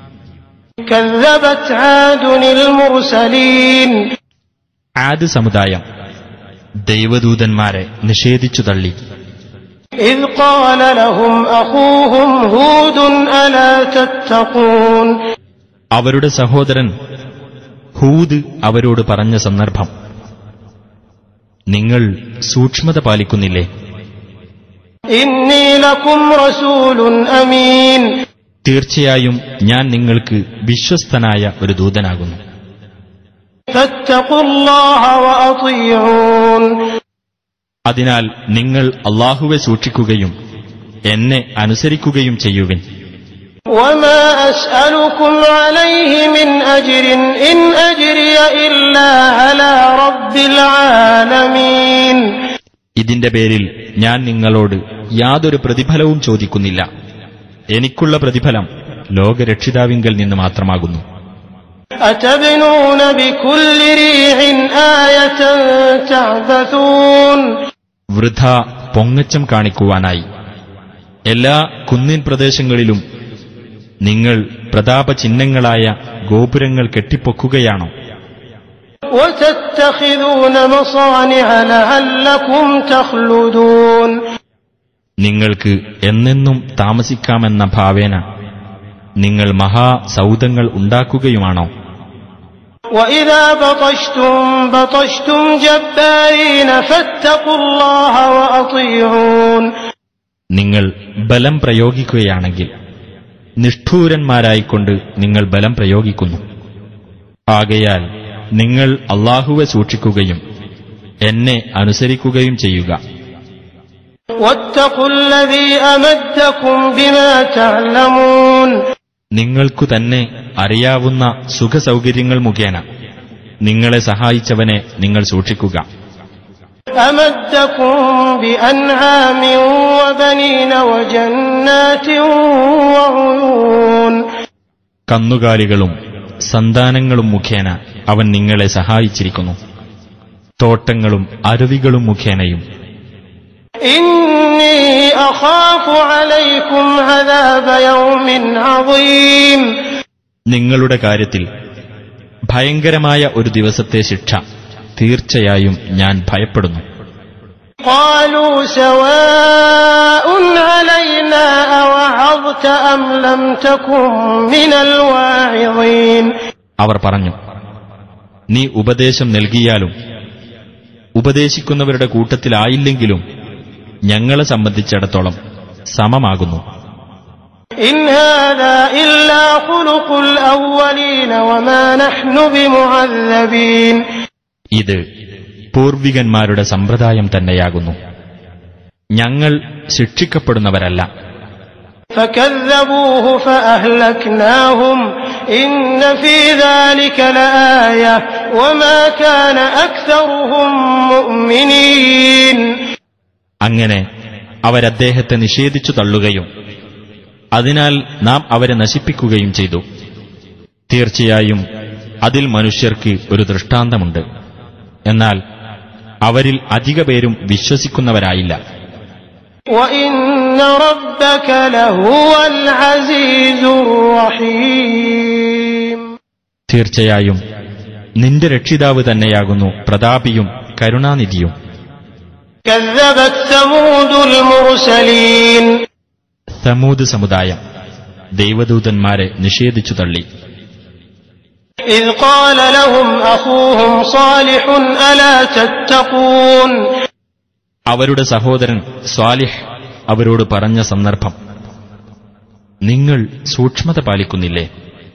كذبت عاد المرسلين ആദ് സമുദായം ദൈവദൂതന്മാരെ നിഷേധിച്ചു തള്ളി. إذ قال لهم أخوهم هود ألا تتقون അവരുടെ സഹോദരൻ ഹൂദ് അവരോട് പറഞ്ഞ സന്ദർഭം, നിങ്ങൾ സൂക്ഷ്മത പാലിക്കുന്നില്ലേ? إني لكم رسول أمين തീർച്ചയായും ഞാൻ നിങ്ങൾക്ക് വിശ്വസ്തനായ ഒരു ദൂതനാകുന്നു. فاتقوا الله وأطيعون അതിനാൽ നിങ്ങൾ അല്ലാഹുവെ സൂക്ഷിക്കുകയും എന്നെ അനുസരിക്കുകയും ചെയ്യുവിൻ. وما أسألكم عليه من أجر إن أجري إلا على رب العالمين ഇതിന്റെ പേരിൽ ഞാൻ നിങ്ങളോട് യാതൊരു പ്രതിഫലവും ചോദിക്കുന്നില്ല. എനിക്കുള്ള പ്രതിഫലം ലോകരക്ഷിതാവിങ്കൽ നിന്ന് മാത്രമാകുന്നു. أتبنون بكل ريع آية تعبثون വൃഥ പൊങ്ങച്ചം കാണിക്കുവാനായി എല്ലാ കുന്നിൻ പ്രദേശങ്ങളിലും നിങ്ങൾ പ്രതാപചിഹ്നങ്ങളായ ഗോപുരങ്ങൾ കെട്ടിപ്പൊക്കുകയാണോ? وتتخذون مصانع لعلكم تخلدون നിങ്ങൾക്ക് എന്നെന്നും താമസിക്കാമെന്ന ഭാവേന നിങ്ങൾ മഹാസൗധങ്ങൾ ഉണ്ടാക്കുകയുമാണോ? وإذا بطشتم بطشتم جبارين فاتقوا الله وأطيعون നിങ്ങൾ ബലം പ്രയോഗിക്കുകയാണെങ്കിൽ നിഷ്ഠൂരന്മാരായിക്കൊണ്ട് നിങ്ങൾ ബലം പ്രയോഗിക്കുന്നു. ആകയാൽ നിങ്ങൾ അല്ലാഹുവെ സൂക്ഷിക്കുകയും എന്നെ അനുസരിക്കുകയും ചെയ്യുക. واتقوا الذي أمدكم بما تعلمون നിങ്ങൾക്കു തന്നെ അറിയാവുന്ന സുഖസൗകര്യങ്ങൾ മുഖേന നിങ്ങളെ സഹായിച്ചവനെ നിങ്ങൾ സൂക്ഷിക്കുക. أمدكم بأنعام وبنين وجنات وعيون കന്നുകാലികളും സന്താനങ്ങളും മുഖേന അവൻ നിങ്ങളെ സഹായിച്ചിരിക്കുന്നു. തോട്ടങ്ങളും അരുവികളും മുഖേനയും. إني أخاف عليكم عذاب يوم عظيم നിങ്ങളുടെ കാര്യത്തിൽ ഭയങ്കരമായ ഒരു ദിവസത്തെ ശിക്ഷ തീർച്ചയായും ഞാൻ ഭയപ്പെടുന്നു. قالوا سواء علينا أوعظت أم لم تكن من الواعظين അവർ പറഞ്ഞു, നീ ഉപദേശം നൽകിയാലും ഉപദേശിക്കുന്നവരുടെ കൂട്ടത്തിലായില്ലെങ്കിലും ഞങ്ങളെ സംബന്ധിച്ചിടത്തോളം സമമാകുന്നു. إن هذا إلا خلق الأولين وما نحن بمعذبين ഇത് പൂർവികന്മാരുടെ സമ്പ്രദായം തന്നെയാകുന്നു. ഞങ്ങൾ ശിക്ഷിക്കപ്പെടുന്നവരല്ല. فكذبوه فأهلكناهم إن في ذلك لآية وما كان أكثرهم مؤمنين അങ്ങനെ അവരദ്ദേഹത്തെ നിഷേധിച്ചു തള്ളുകയും അതിനാൽ നാം അവരെ നശിപ്പിക്കുകയും ചെയ്തു. തീർച്ചയായും അതിൽ മനുഷ്യർക്ക് ഒരു ദൃഷ്ടാന്തമുണ്ട്. എന്നാൽ അവരിൽ അധിക പേരും വിശ്വസിക്കുന്നവരായില്ല. وَإِنَّ رَبَّكَ لَهُوَ الْعَزِيزُ الرَّحِيمُ തീർച്ചയായും നിന്റെ രക്ഷിതാവ് തന്നെയാകുന്നു പ്രതാപിയും കരുണാനിധിയും. كَذَّبَتْ ثَمُودُ الْمُرْسَلِينَ സമൂദ് സമുദായം ദൈവദൂതന്മാരെ നിഷേധിച്ചു തള്ളി. إِذْ قَالَ لَهُمْ أَخُوهُمْ صَالِحٌ أَلَا تَتَّقُونَ അവരുടെ സഹോദരൻ സ്വാലിഹ് അവരോട് പറഞ്ഞ സന്ദർഭം, നിങ്ങൾ സൂക്ഷ്മത പാലിക്കുന്നില്ലേ?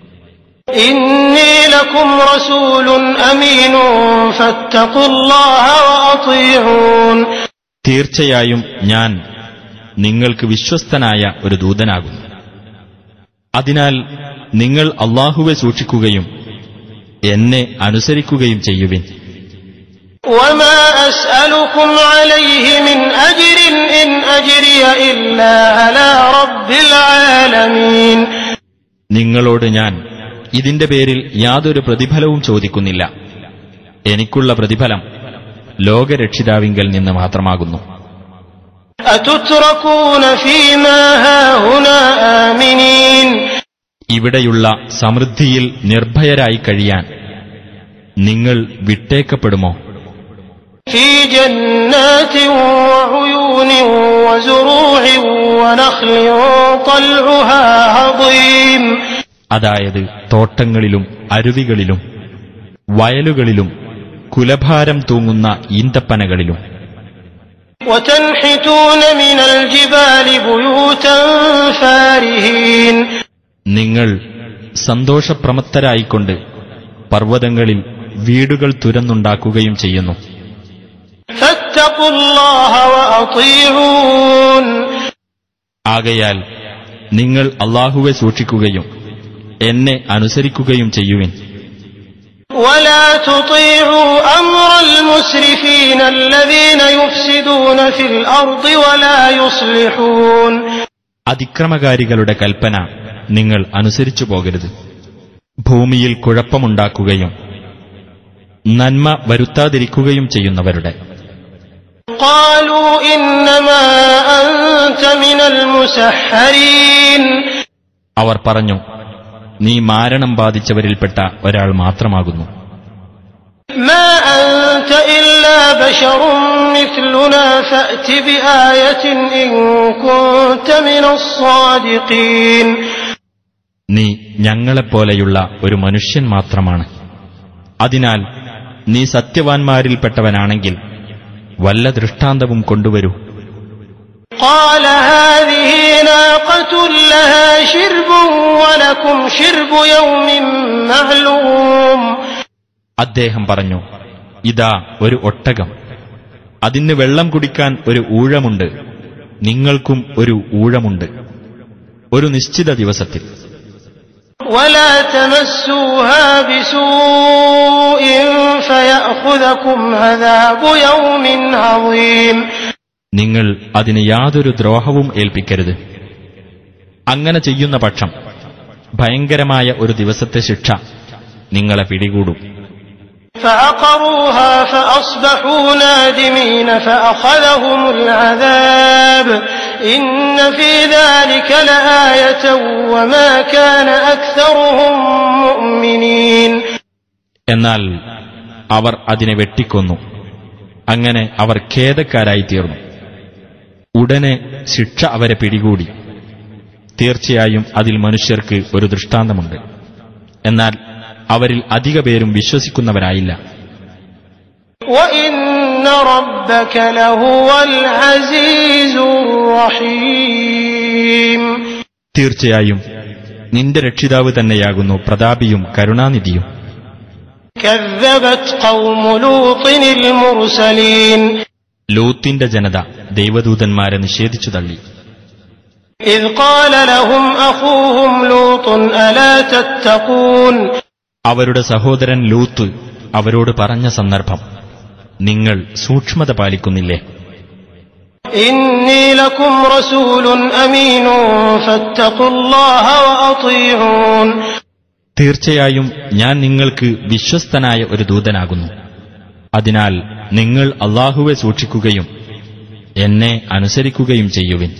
إِنِّي لَكُمْ رَسُولٌ أَمِينٌ فَاتَّقُوا اللَّهَ وَأَطِيعُونِ തീർച്ചയായും ഞാൻ നിങ്ങൾക്ക് വിശ്വസ്തനായ ഒരു ദൂതനാകുന്നു. അതിനാൽ നിങ്ങൾ അല്ലാഹുവെ സൂക്ഷിക്കുകയും എന്നെ അനുസരിക്കുകയും ചെയ്യുവിൻ. وَمَا أَسْأَلُكُمْ عَلَيْهِ مِنْ أَجْرٍ إِنْ أَجْرِيَ إِلَّا عَلَى رَبِّ الْعَالَمِينَ നിങ്ങളോട് ഞാൻ ഇതിന്റെ പേരിൽ യാതൊരു പ്രതിഫലവും ചോദിക്കുന്നില്ല. എനിക്കുള്ള പ്രതിഫലം ലോകരക്ഷിതാവിങ്കൽ നിന്ന് മാത്രമാകുന്നു. أَتُتْرَكُونَ فِيمَا هَاهُنَا آمِنِينَ ഇവിടെയുള്ള സമൃദ്ധിയിൽ നിർഭയരായി കഴിയാൻ നിങ്ങൾ വിട്ടേക്കപ്പെടുമോ? فِي جَنَّاتٍ وَعُيُونٍ وَزُرُوعٍ وَنَخْلٍ طَلْعُهَا هَضِيمٌ അതായത് തോട്ടങ്ങളിലും അരുവികളിലും വയലുകളിലും കുലഭാരം തൂങ്ങുന്ന ഈന്തപ്പനകളിലും. وَتَنْحِتُونَ مِنَ الْجِبَالِ بُيُوتًا فَارِهِينَ നിങ്ങൾ സന്തോഷപ്രമത്തരായിക്കൊണ്ട് പർവ്വതങ്ങളിൽ വീടുകൾ തുരന്നുണ്ടാക്കുകയും ചെയ്യുന്നു. فَاتَّقُوا اللَّهَ وَأَطِيعُونِ ആകയാൽ നിങ്ങൾ അല്ലാഹുവെ സൂക്ഷിക്കുകയും എന്നെ അനുസരിക്കുകയും ചെയ്യുവിൻ. وَلَا تُطِيعُوا أَمْرَ الْمُسْرِفِينَ الَّذِينَ يُفْسِدُونَ فِي الْأَرْضِ وَلَا يُصْلِحُونَ അതിക്രമകാരികളുടെ കൽപ്പന നിങ്ങൾ അനുസരിച്ചു പോകരുത്. ഭൂമിയിൽ കുഴപ്പമുണ്ടാക്കുകയും നന്മ വരുത്താതിരിക്കുകയും ചെയ്യുന്നവരുടെ. قالوا إنما أنت من المسحرين. അവർ പറഞ്ഞു, നീ മാരണം ബാധിച്ചവരിൽപ്പെട്ട ഒരാൾ മാത്രമാകുന്നു. ما أنت إلا بشر مثلنا فأت بآية إن كنت من الصادقين. നീ ഞങ്ങളെപ്പോലെയുള്ള ഒരു മനുഷ്യൻ മാത്രമാണ്. അതിനാൽ നീ സത്യവാൻമാരിൽപ്പെട്ടവനാണെങ്കിൽ വല്ല ദൃഷ്ടാന്തവും കൊണ്ടുവരൂ. قال هذه ناقة لها شرب ولكم شرب يوم معلوم. അദ്ദേഹം പറഞ്ഞു, ഇതാ ഒരു ഒട്ടകം, അതിന് വെള്ളം കുടിക്കാൻ ഒരു ഊഴമുണ്ട്, നിങ്ങൾക്കും ഒരു ഊഴമുണ്ട്, ഒരു നിശ്ചിത ദിവസത്തിൽ. ولا تمسوها بسوء فيأخذكم عذاب يوم عظيم. നിങ്ങൾ അതിന് യാതൊരു ദ്രോഹവും ഏൽപ്പിക്കരുത്. അങ്ങനെ ചെയ്യുന്ന പക്ഷം ഭയങ്കരമായ ഒരു ദിവസത്തെ ശിക്ഷ നിങ്ങളെ പിടികൂടും. فعقروها فأصبحوا نادمين فأخذهم العذاب إن في ذلك لآية وما كان أكثرهم مؤمنين. എന്നാൽ അവർ അതിനെ വെട്ടിക്കൊന്നു. അങ്ങനെ അവർ ഖേദക്കാരായി തീർന്നു. ഉടനെ ശിക്ഷ അവരെ പിടികൂടി. തീർച്ചയായും അതിൽ മനുഷ്യർക്ക് ഒരു ദൃഷ്ടാന്തമുണ്ട്. എന്നാൽ അവരിൽ അധിക പേരും വിശ്വസിക്കുന്നവരായില്ല. وَإِنَّ رَبَّكَ لَهُوَ الْعَزِيزُ الرَّحِيمُ. തീർച്ചയായും നിന്റെ രക്ഷിതാവ് തന്നെയാകുന്നു പ്രതാപിയും കരുണാനിധിയും. كَذَّبَتْ قَوْمُ لُوطٍ الْمُرْسَلِينَ. ലൂത്തിന്റെ ജനത ദൈവദൂതന്മാരെ നിഷേധിച്ചു തള്ളി. إِذْ قَالَ لَهُمْ أَخُوهُمْ لُوطٌ أَلَا تَتَّقُونَ. അവരുടെ സഹോദരൻ ലൂത്ത് അവരോട് പറഞ്ഞ സന്ദർഭം, നിങ്ങൾ സൂക്ഷ്മത പാലിക്കുന്നില്ലേ? إِنِّي لَكُمْ رَسُولٌ أَمِينٌ فَاتَّقُوا اللَّهَ وَأَطِيعُونِ. തീർച്ചയായും ഞാൻ നിങ്ങൾക്ക് വിശ്വസ്തനായ ഒരു ദൂതനാകുന്നു. അതിനാൽ നിങ്ങൾ അല്ലാഹുവെ സൂക്ഷിക്കുകയും എന്നെ അനുസരിക്കുകയും ചെയ്യുവിൻ.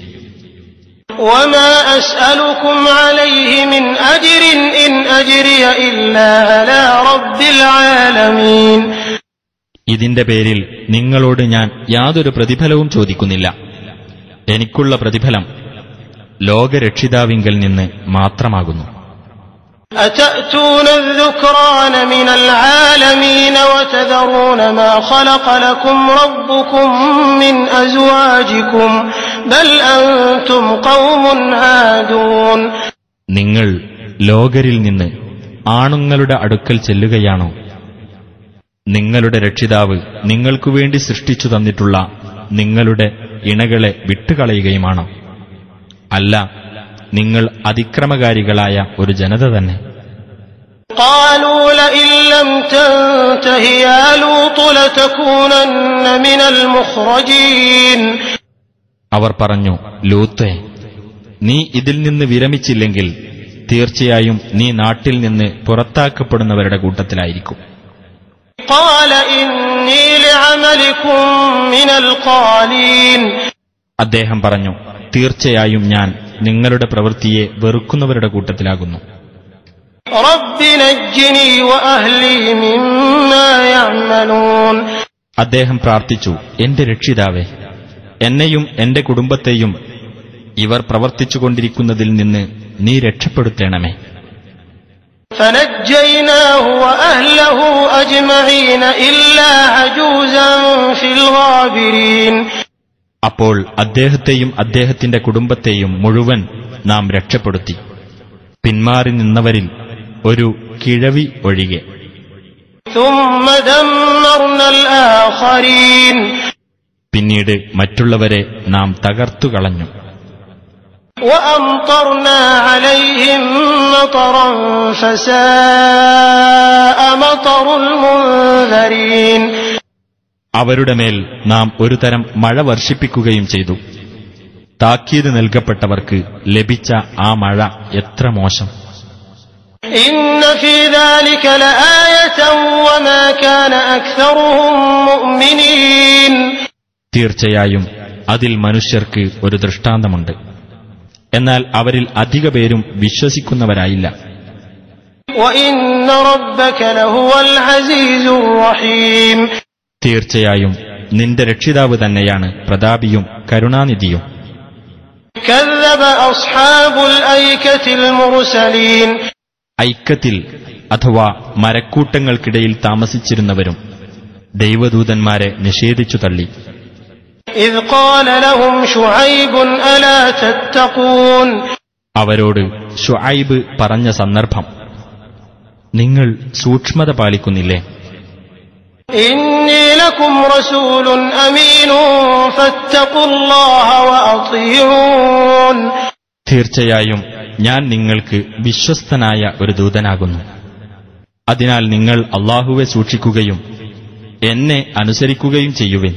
وَمَا أَسْأَلُكُمْ عَلَيْهِ مِنْ أَجْرٍ إِنْ أَجْرِيَ إِلَّا عَلَى رَبِّ الْعَالَمِينَ. ഇതിന്റെ പേരിൽ നിങ്ങളോട് ഞാൻ യാതൊരു പ്രതിഫലവും ചോദിക്കുന്നില്ല. എനിക്കുള്ള പ്രതിഫലം ലോകരക്ഷിതാവിങ്കൽ നിന്ന് മാത്രമാകുന്നു. أَتَأْتُونَ الذُّكْرَانَ مِنَ الْعَالَمِينَ وَتَذَرُونَ مَا خَلَقَ لَكُمْ رَبُّكُمْ مِنْ أَزْوَاجِكُمْ بَلْ أَنْتُمْ قَوْمٌ عَادُونَ. നിങ്ങൾ ലോകരിൽ നിന്ന് ആണുങ്ങളുടെ അടുക്കൽ ചെല്ലുകയാണോ? നിങ്ങളുടെ രക്ഷിതാവ് നിങ്ങൾക്കുവേണ്ടി സൃഷ്ടിച്ചു തന്നിട്ടുള്ള നിങ്ങളുടെ ഇണകളെ വിട്ടുകളയുകയുമാണോ? അല്ല, നിങ്ങൾ അതിക്രമകാരികളായ ഒരു ജനത തന്നെ. قالوا لئن لم تنته يا لوط لتكونن من المخرجين. അവർ പറഞ്ഞു, ലൂത്തേ, നീ ഇതിൽ നിന്ന് വിരമിച്ചില്ലെങ്കിൽ തീർച്ചയായും നീ നാട്ടിൽ നിന്ന് പുറത്താക്കപ്പെടുന്നവരുടെ കൂട്ടത്തിലായിരിക്കും. قال إني لعملكم من القالين. അദ്ദേഹം പറഞ്ഞു, തീർച്ചയായും ഞാൻ നിങ്ങളുടെ പ്രവൃത്തിയെ വെറുക്കുന്നവരുടെ കൂട്ടത്തിലാകുന്നു. رب نجني وأهلي مما يعملون. അദ്ദേഹം പ്രാർത്ഥിച്ചു, എന്റെ രക്ഷിതാവേ, എന്നെയും എന്റെ കുടുംബത്തെയും ഇവർ പ്രവർത്തിച്ചുകൊണ്ടിരിക്കുന്നതിൽ നിന്ന് നീ രക്ഷപ്പെടുത്തേണമേ. فنجيناه وأهله أجمعين إلا عجوزا في الغابرين. അപ്പോൾ അദ്ദേഹത്തെയും അദ്ദേഹത്തിന്റെ കുടുംബത്തെയും മുഴുവൻ നാം രക്ഷപ്പെടുത്തി, പിന്മാറി നിന്നവരിൽ ഒരു കിഴവി ഒഴികെ. ثم دمرنا الآخرين. പിന്നീട് മറ്റുള്ളവരെ നാം തകർത്തുകളഞ്ഞു. وأمطرنا عليهم مطرا فساء مطر المنذرين. അവരുടെ മേൽ നാം ഒരു തരം മഴ വർഷിപ്പിക്കുകയും ചെയ്തു. താക്കീത് നൽകപ്പെട്ടവർക്ക് ലഭിച്ച ആ മഴ എത്ര മോശം! إن في ذلك لآية وما كان أكثرهم مؤمنين. തീർച്ചയായും അതിൽ മനുഷ്യർക്ക് ഒരു ദൃഷ്ടാന്തമുണ്ട്. എന്നാൽ അവരിൽ അധിക പേരും വിശ്വസിക്കുന്നവരായില്ല. തീർച്ചയായും നിന്റെ രക്ഷിതാവ് തന്നെയാണ് പ്രതാപിയും കരുണാനിധിയും. ഐക്കത്തിൽ അഥവാ മരക്കൂട്ടങ്ങൾക്കിടയിൽ താമസിച്ചിരുന്നവരും ദൈവദൂതന്മാരെ നിഷേധിച്ചു തള്ളി. അവരോട് ശുഐബ് പറഞ്ഞ സന്ദർഭം, നിങ്ങൾ സൂക്ഷ്മത പാലിക്കുന്നില്ലേ? ഇന്നി ലകും റസൂലുൻ അമീനുൻ ഫത്തഖുല്ലാഹ വഅതിഊൻ. തീർച്ചയായും ഞാൻ നിങ്ങൾക്ക് വിശ്വസ്തനായ ഒരു ദൂതനാകുന്നു. അതിനാൽ നിങ്ങൾ അല്ലാഹുവെ സൂക്ഷിക്കുകയും എന്നെ അനുസരിക്കുകയും ചെയ്യുവിൻ.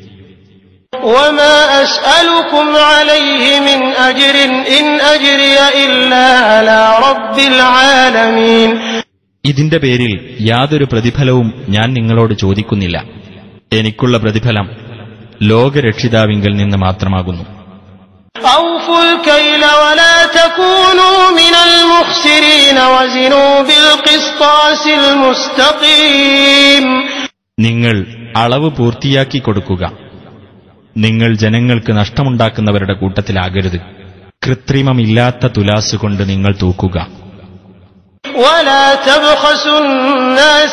വമാ അസ്അലുകും അലൈഹി മിൻ അജ്റിൻ ഇൻ അജ്രിയ ഇല്ലാ അലാ റബ്ബിൽ ആലമീൻ. ഇതിന്റെ പേരിൽ യാതൊരു പ്രതിഫലവും ഞാൻ നിങ്ങളോട് ചോദിക്കുന്നില്ല. എനിക്കുള്ള പ്രതിഫലം ലോകരക്ഷിതാവിങ്കൽ നിന്ന് മാത്രമാകുന്നു. ഔഫുൽ കൈല വലാ തകൂനൂ മിനൽ മുഖ്സിരീന വസിനൂ ബിൽ ഖിസ്താസിൽ മുസ്തഖീം. നിങ്ങൾ അളവ് പൂർത്തിയാക്കി കൊടുക്കുക. നിങ്ങൾ ജനങ്ങൾക്ക് നഷ്ടമുണ്ടാക്കുന്നവരുടെ കൂട്ടത്തിലാകരുത്. കൃത്രിമമില്ലാത്ത തുലാസുകൊണ്ട് നിങ്ങൾ തൂക്കുക. ولا تبخسوا الناس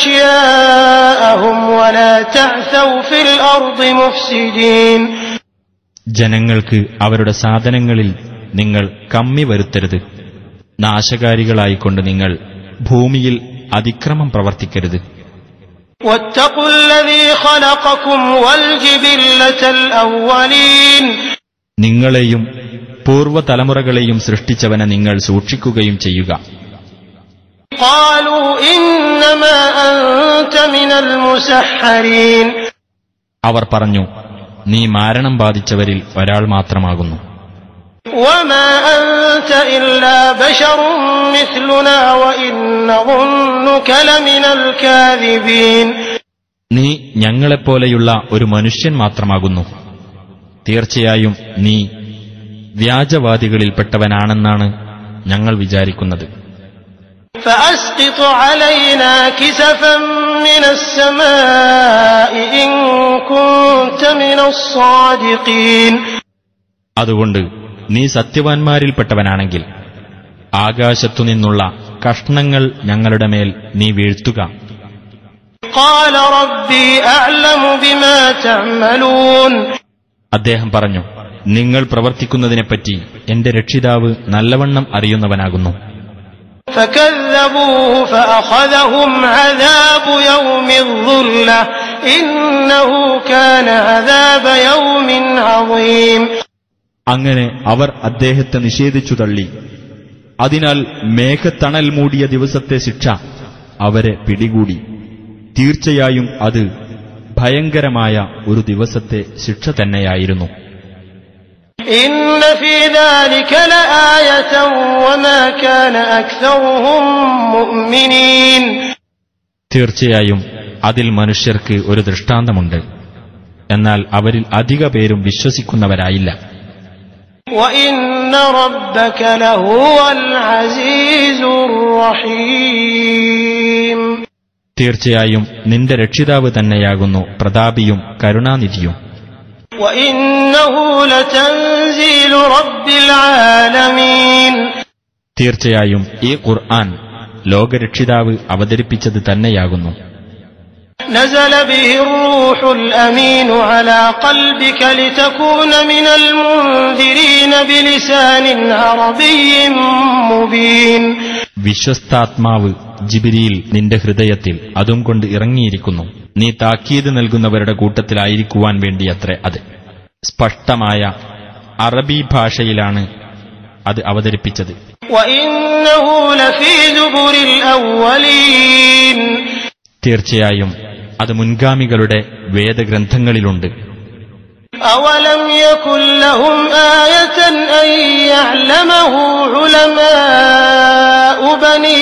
أشياءهم ولا تعثوا في الأرض مفسدين. ജനങ്ങൾക്ക് അവരുടെ സാധനങ്ങളിൽ നിങ്ങൾ കമ്മി വരുത്തരുത്. നാശകാരികളായിക്കൊണ്ട് നിങ്ങൾ ഭൂമിയിൽ അതിക്രമം പ്രവർത്തിക്കരുത്. واتقوا الذي خلقكم والجبلة الأولين. നിങ്ങളെയും പൂർവ്വതലമുറകളെയും സൃഷ്ടിച്ചവനെ നിങ്ങൾ സൂക്ഷിക്കുകയും ചെയ്യുക. قالوا إنما أنت من المسحرين. അവർ പറഞ്ഞു, നീ മാരണം ബാധിച്ചവരിൽ ഒരാൾ മാത്രമാകുന്നു. وما أنت إلا بشر مثلنا وإن نظنك لمن الكاذبين. നീ ഞങ്ങളെപ്പോലെയുള്ള ഒരു മനുഷ്യൻ മാത്രമാകുന്നു. തീർച്ചയായും നീ വ്യാജവാദികളിൽപ്പെട്ടവനാണെന്നാണ് ഞങ്ങൾ വിചാരിക്കുന്നത്. فأسقط علينا كسفا من السماء إن كنت من الصادقين. അതുകൊണ്ട് നീ സത്യവാൻമാരിൽപ്പെട്ടവനാണെങ്കിൽ ആകാശത്തുനിന്നുള്ള കഷ്ണങ്ങൾ ഞങ്ങളുടെ മേൽ നീ വീഴ്ത്തുക. قال ربي أعلم بما تعملون. അദ്ദേഹം പറഞ്ഞു, നിങ്ങൾ പ്രവർത്തിക്കുന്നതിനെപ്പറ്റി എന്റെ രക്ഷിതാവ് നല്ലവണ്ണം അറിയുന്നവനാകുന്നു. فكذبوه فأخذهم عذاب يوم الظلة إنه كان عذاب يوم عظيم. അങ്ങനെ അവർ അദ്ദേഹത്തെ നിഷേധിച്ചു തള്ളി. അതിനാൽ മേഘത്തണൽ മൂടിയ ദിവസത്തെ ശിക്ഷ അവരെ പിടികൂടി. തീർച്ചയായും അത് ഭയങ്കരമായ ഒരു ദിവസത്തെ ശിക്ഷ തന്നെയായിരുന്നു. إن في ذلك لآية وما كان أكثرهم مؤمنين. തീർച്ചയായും അതിൽ മനുഷ്യർക്ക് ഒരു ദൃഷ്ടാന്തമുണ്ട്. എന്നാൽ അവരിൽ അധിക പേരും വിശ്വസിക്കുന്നവരായില്ല. وإن ربك لهو العزيز الرحيم. തീർച്ചയായും നിന്റെ രക്ഷിതാവ് തന്നെയാകുന്നു പ്രതാപിയും കരുണാനിധിയും. وإنه لتنزيل رب العالمين. തീർച്ചയായും ഈ ഖുർആൻ ലോകരക്ഷിതാവ് അവതരിപ്പിച്ചത് തന്നെയാകുന്നു. نزل به الروح الأمين على قلبك لتكون من المنذرين بلسان عربي مبين. വിശ്വസ്താത്മാവ് ജിബ്രീൽ നിന്റെ ഹൃദയത്തിൽ അതും കൊണ്ട് ഇറങ്ങിയിരിക്കുന്നു. നീ താക്കീത് നൽകുന്നവരുടെ കൂട്ടത്തിലായിരിക്കുവാൻ വേണ്ടിയത്രേ അത്. സ്പഷ്ടമായ അറബി ഭാഷയിലാണ് അത് അവതരിപ്പിച്ചത്. وإنه لفي زبر الأولين. തീർച്ചയായും അത് മുൻഗാമികളുടെ വേദഗ്രന്ഥങ്ങളിലുണ്ട്. أولم يكن لهم آية أن يعلمه علماء بني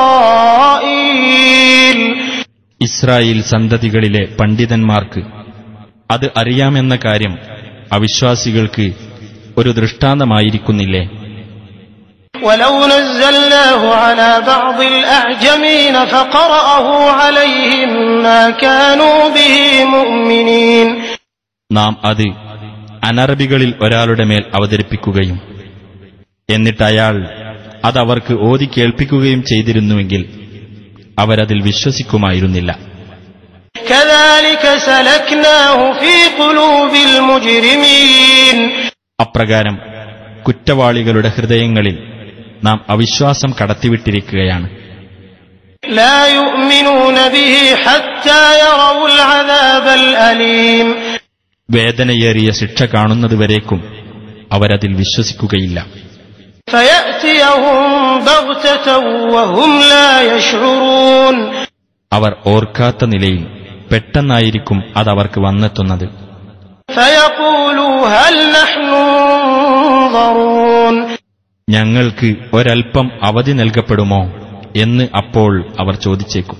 إسرائيل. ഇസ്രായേൽ സന്തതികളിലെ പണ്ഡിതന്മാർക്ക് അത് അറിയാമെന്ന കാര്യം അവിശ്വാസികൾക്ക് ഒരു ദൃഷ്ടാന്തമായിരിക്കുന്നില്ലേ? ولو نزلناه على بعض الأعجمين فقرأه عليهم ما كانوا به مؤمنين. നാം അത് അനറബികളിൽ ഒരാളുടെ മേൽ അവതരിപ്പിക്കുകയും എന്നിട്ട് അയാൾ അതവർക്ക് ഓതി കേൾപ്പിക്കുകയും ചെയ്തിരുന്നുവെങ്കിൽ അവരതിൽ വിശ്വസിക്കുമായിരുന്നില്ല. كذلك سلكناه في قلوب المجرمين. അപ്രകാരം കുറ്റവാളികളുടെ ഹൃദയങ്ങളിൽ നാം അവിശ്വാസം കടത്തിവിട്ടിരിക്കുകയാണ്. لا يؤمنون به حتى يروا العذاب الأليم. വേദനയേറിയ ശിക്ഷ കാണുന്നതുവരേക്കും അവരതിൽ വിശ്വസിക്കുകയില്ല. فيأتيهم بغتة وهم لا يشعرون. അവർ ഓർക്കാത്ത നിലയിൽ പെട്ടെന്നായിരിക്കും അതവർക്ക് വന്നെത്തുന്നത്. فيقولوا هل نحن منظرون. ഞങ്ങൾക്ക് ഒരൽപ്പം അവധി നൽകപ്പെടുമോ എന്ന് അപ്പോൾ അവർ ചോദിച്ചേക്കും.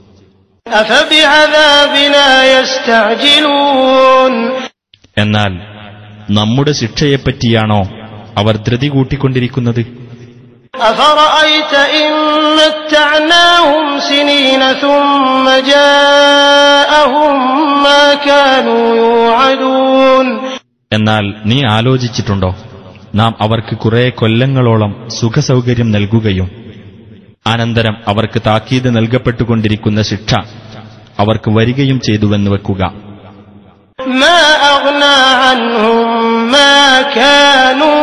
أفبعذابنا يستعجلون. എന്നാൽ നമ്മുടെ ശിക്ഷയെപ്പറ്റിയാണോ അവർ ധൃതി കൂട്ടിക്കൊണ്ടിരിക്കുന്നത്? أفرأيت إن متعناهم سنين ثم جاءهم ما كانوا يوعدون. എന്നാൽ നീ ആലോചിച്ചിട്ടുണ്ടോ, നാം അവർക്ക് കുറെ കൊല്ലങ്ങളോളം സുഖസൗകര്യം നൽകുകയും അനന്തരം അവർക്ക് താക്കീത് നൽകപ്പെട്ടുകൊണ്ടിരിക്കുന്ന ശിക്ഷ അവർക്ക് വരികയും ചെയ്തുവെന്ന് വെക്കുക. ما أغنى عنهم ما كانوا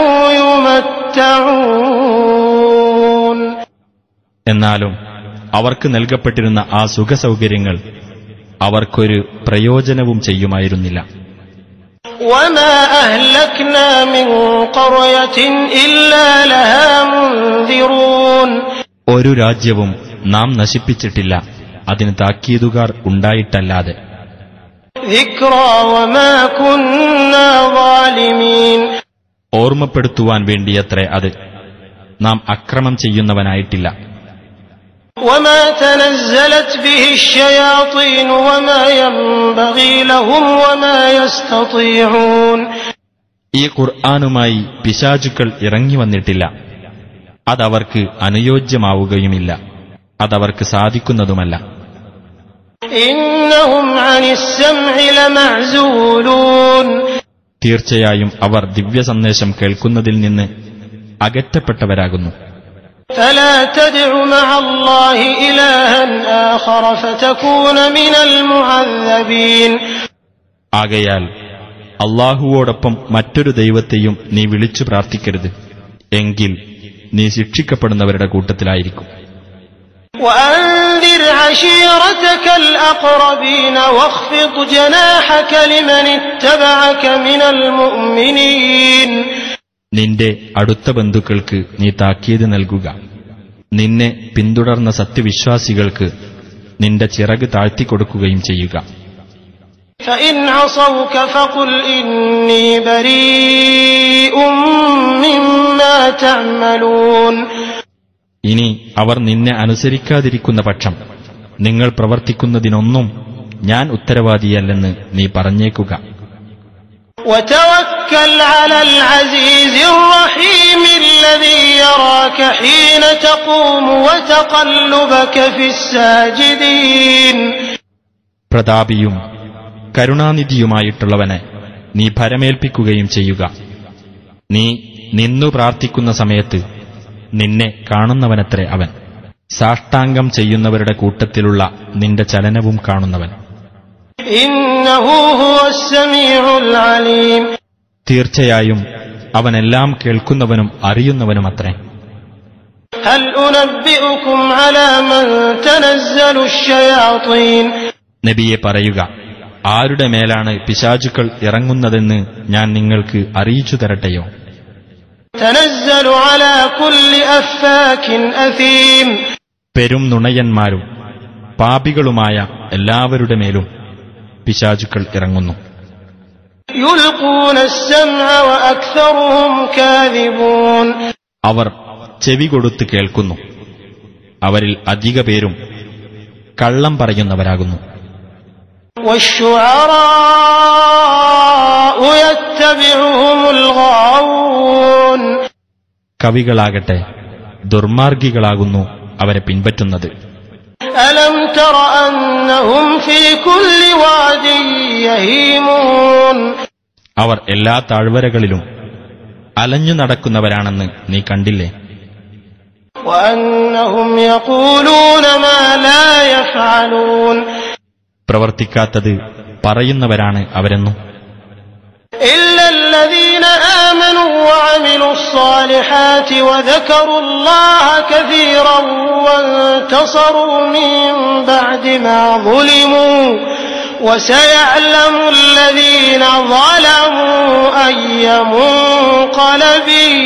يمتعون. എന്നാലും അവർക്ക് നൽകപ്പെട്ടിരുന്ന ആ സുഖസൗകര്യങ്ങൾ അവർക്കൊരു പ്രയോജനവും ചെയ്യുമായിരുന്നില്ല. وما أهلكنا من قرية إلا لها منذرون. ഒരു രാജ്യവും നാം നശിപ്പിച്ചിട്ടില്ല അതിന് താക്കീതുകാർ ഉണ്ടായിട്ടല്ലാതെ. ذكرى وما كنا ظالمين. ഓർമ്മപ്പെടുത്തുവാൻ വേണ്ടിയത്രേ അത്, നാം അക്രമം ചെയ്യുന്നവനായിട്ടില്ല. وما تنزلت به الشياطين وما ينبغي لهم وما يستطيعون. ഈ ഖുർആനുമായി പിശാചുക്കൾ ഇറങ്ങി വന്നിട്ടില്ല, അതവർക്ക് അനുയോജ്യമാവുകയുമില്ല, അതവർക്ക് സാധിക്കുന്നതുമല്ല. إنهم عن السمع لمعزولون. തീർച്ചയായും അവർ ദിവ്യസന്ദേശം കേൾക്കുന്നതിൽ നിന്ന് അകറ്റപ്പെട്ടവരാകുന്നു. فلا تدع مع الله إلها آخر فتكون من المعذبين. ആകയാൽ അല്ലാഹുവോടൊപ്പം മറ്റൊരു ദൈവത്തെയും നീ വിളിച്ചു പ്രാർത്ഥിക്കരുത്, എങ്കിൽ നീ ശിക്ഷിക്കപ്പെടുന്നവരുടെ കൂട്ടത്തിലായിരിക്കും. وأنذر عشيرتك الأقربين واخفض جناحك لمن اتبعك من المؤمنين. നിന്റെ അടുത്ത ബന്ധുക്കൾക്ക് നീ താക്കീത് നൽകുക, നിന്നെ പിന്തുടർന്ന സത്യവിശ്വാസികൾക്ക് നിന്റെ ചിറക് താഴ്ത്തിക്കൊടുക്കുകയും ചെയ്യുക. فإن عصوك فقل إني بريء مما تعملون. ഇനി അവർ നിന്നെ അനുസരിക്കാതിരിക്കുന്ന പക്ഷം നിങ്ങൾ പ്രവർത്തിക്കുന്നതിനൊന്നും ഞാൻ ഉത്തരവാദിയല്ലെന്ന് നീ പറഞ്ഞേക്കുക. وتوكل على العزيز الرحيم الذي يراك حين تقوم وتقلبك في الساجدين. പ്രതാപിയും കരുണാനിധിയുമായിട്ടുള്ളവനെ നീ ഭരമേൽപ്പിക്കുകയും ചെയ്യുക. നീ നിന്നു പ്രാർത്ഥിക്കുന്ന സമയത്ത് നിന്നെ കാണുന്നവനത്രേ അവൻ, സാഷ്ടാംഗം ചെയ്യുന്നവരുടെ കൂട്ടത്തിലുള്ള നിന്റെ ചലനവും കാണുന്നവൻ. ഇന്നഹു ഹുവസ് സമീഉൽ അലീം. തീർച്ചയായും അവനെല്ലാം കേൾക്കുന്നവനും അറിയുന്നവനുമത്രേ. ഹൽ ഉനബ്ബിഉകും അലാ മൻ തനസ്സലു അശ്ശയാതീൻ. നബിയെ പറയുക, ആരുടെ മേലാണ് പിശാചുക്കൾ ഇറങ്ങുന്നതെന്ന് ഞാൻ നിങ്ങൾക്ക് അറിയിച്ചു തരട്ടെയോ? തനസ്സലു അലാ കുല്ലി അഫ്ഫാകിൻ അസീം. പെരും നുണയന്മാരും പാപികളുമായ എല്ലാവരുടെ മേലും പിശാചുക്കൾ ഇറങ്ങുന്നു. യുൽഖൂന അസ്സംഅ വഅക്സറുഹും കാദിബൂൻ. അവർ ചെവി കൊടുത്ത് കേൾക്കുന്നു, അവരിൽ അധിക പേരും കള്ളം പറയുന്നവരാകുന്നു. والشعراء يتبعهم الغاوون. കവികളാകട്ടെ ദുർമാർഗികളാകുന്നു അവരെ പിൻപറ്റുന്നത്. ألم تر أنهم في كل واد يهيمون. അവർ എല്ലാ താഴ്വരകളിലും അലഞ്ഞു നടക്കുന്നവരാണെന്ന് നീ കണ്ടില്ലേ? وأنهم يقولون ما لا يفعلون. പ്രവർത്തിക്കാത്തത് പറയുന്നവരാണ് അവരെന്നും. إلا الذين آمنوا وعملوا الصالحات وذكروا الله كثيرا وانتصروا من بعد ما ظلموا وسيعلم الذين ظلموا أي منقلب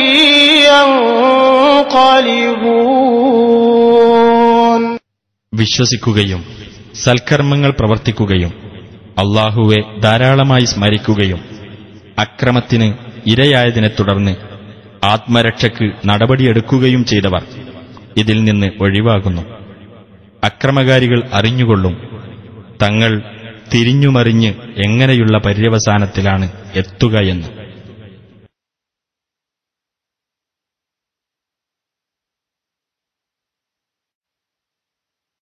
ينقلبون. വിശ്വസിക്കുകയും സൽക്കർമ്മങ്ങൾ പ്രവർത്തിക്കുകയും അല്ലാഹുവെ ധാരാളമായി സ്മരിക്കുകയും അക്രമത്തിന് ഇരയായതിനെ തുടർന്ന് ആത്മരക്ഷയ്ക്ക് നടപടിയെടുക്കുകയും ചെയ്തവർ ഇതിൽ നിന്ന് ഒഴിവാകുന്നു. അക്രമകാരികൾ അറിഞ്ഞുകൊള്ളും തങ്ങൾ തിരിഞ്ഞുമറിഞ്ഞ് എങ്ങനെയുള്ള പര്യവസാനത്തിലാണ് എത്തുകയെന്ന്.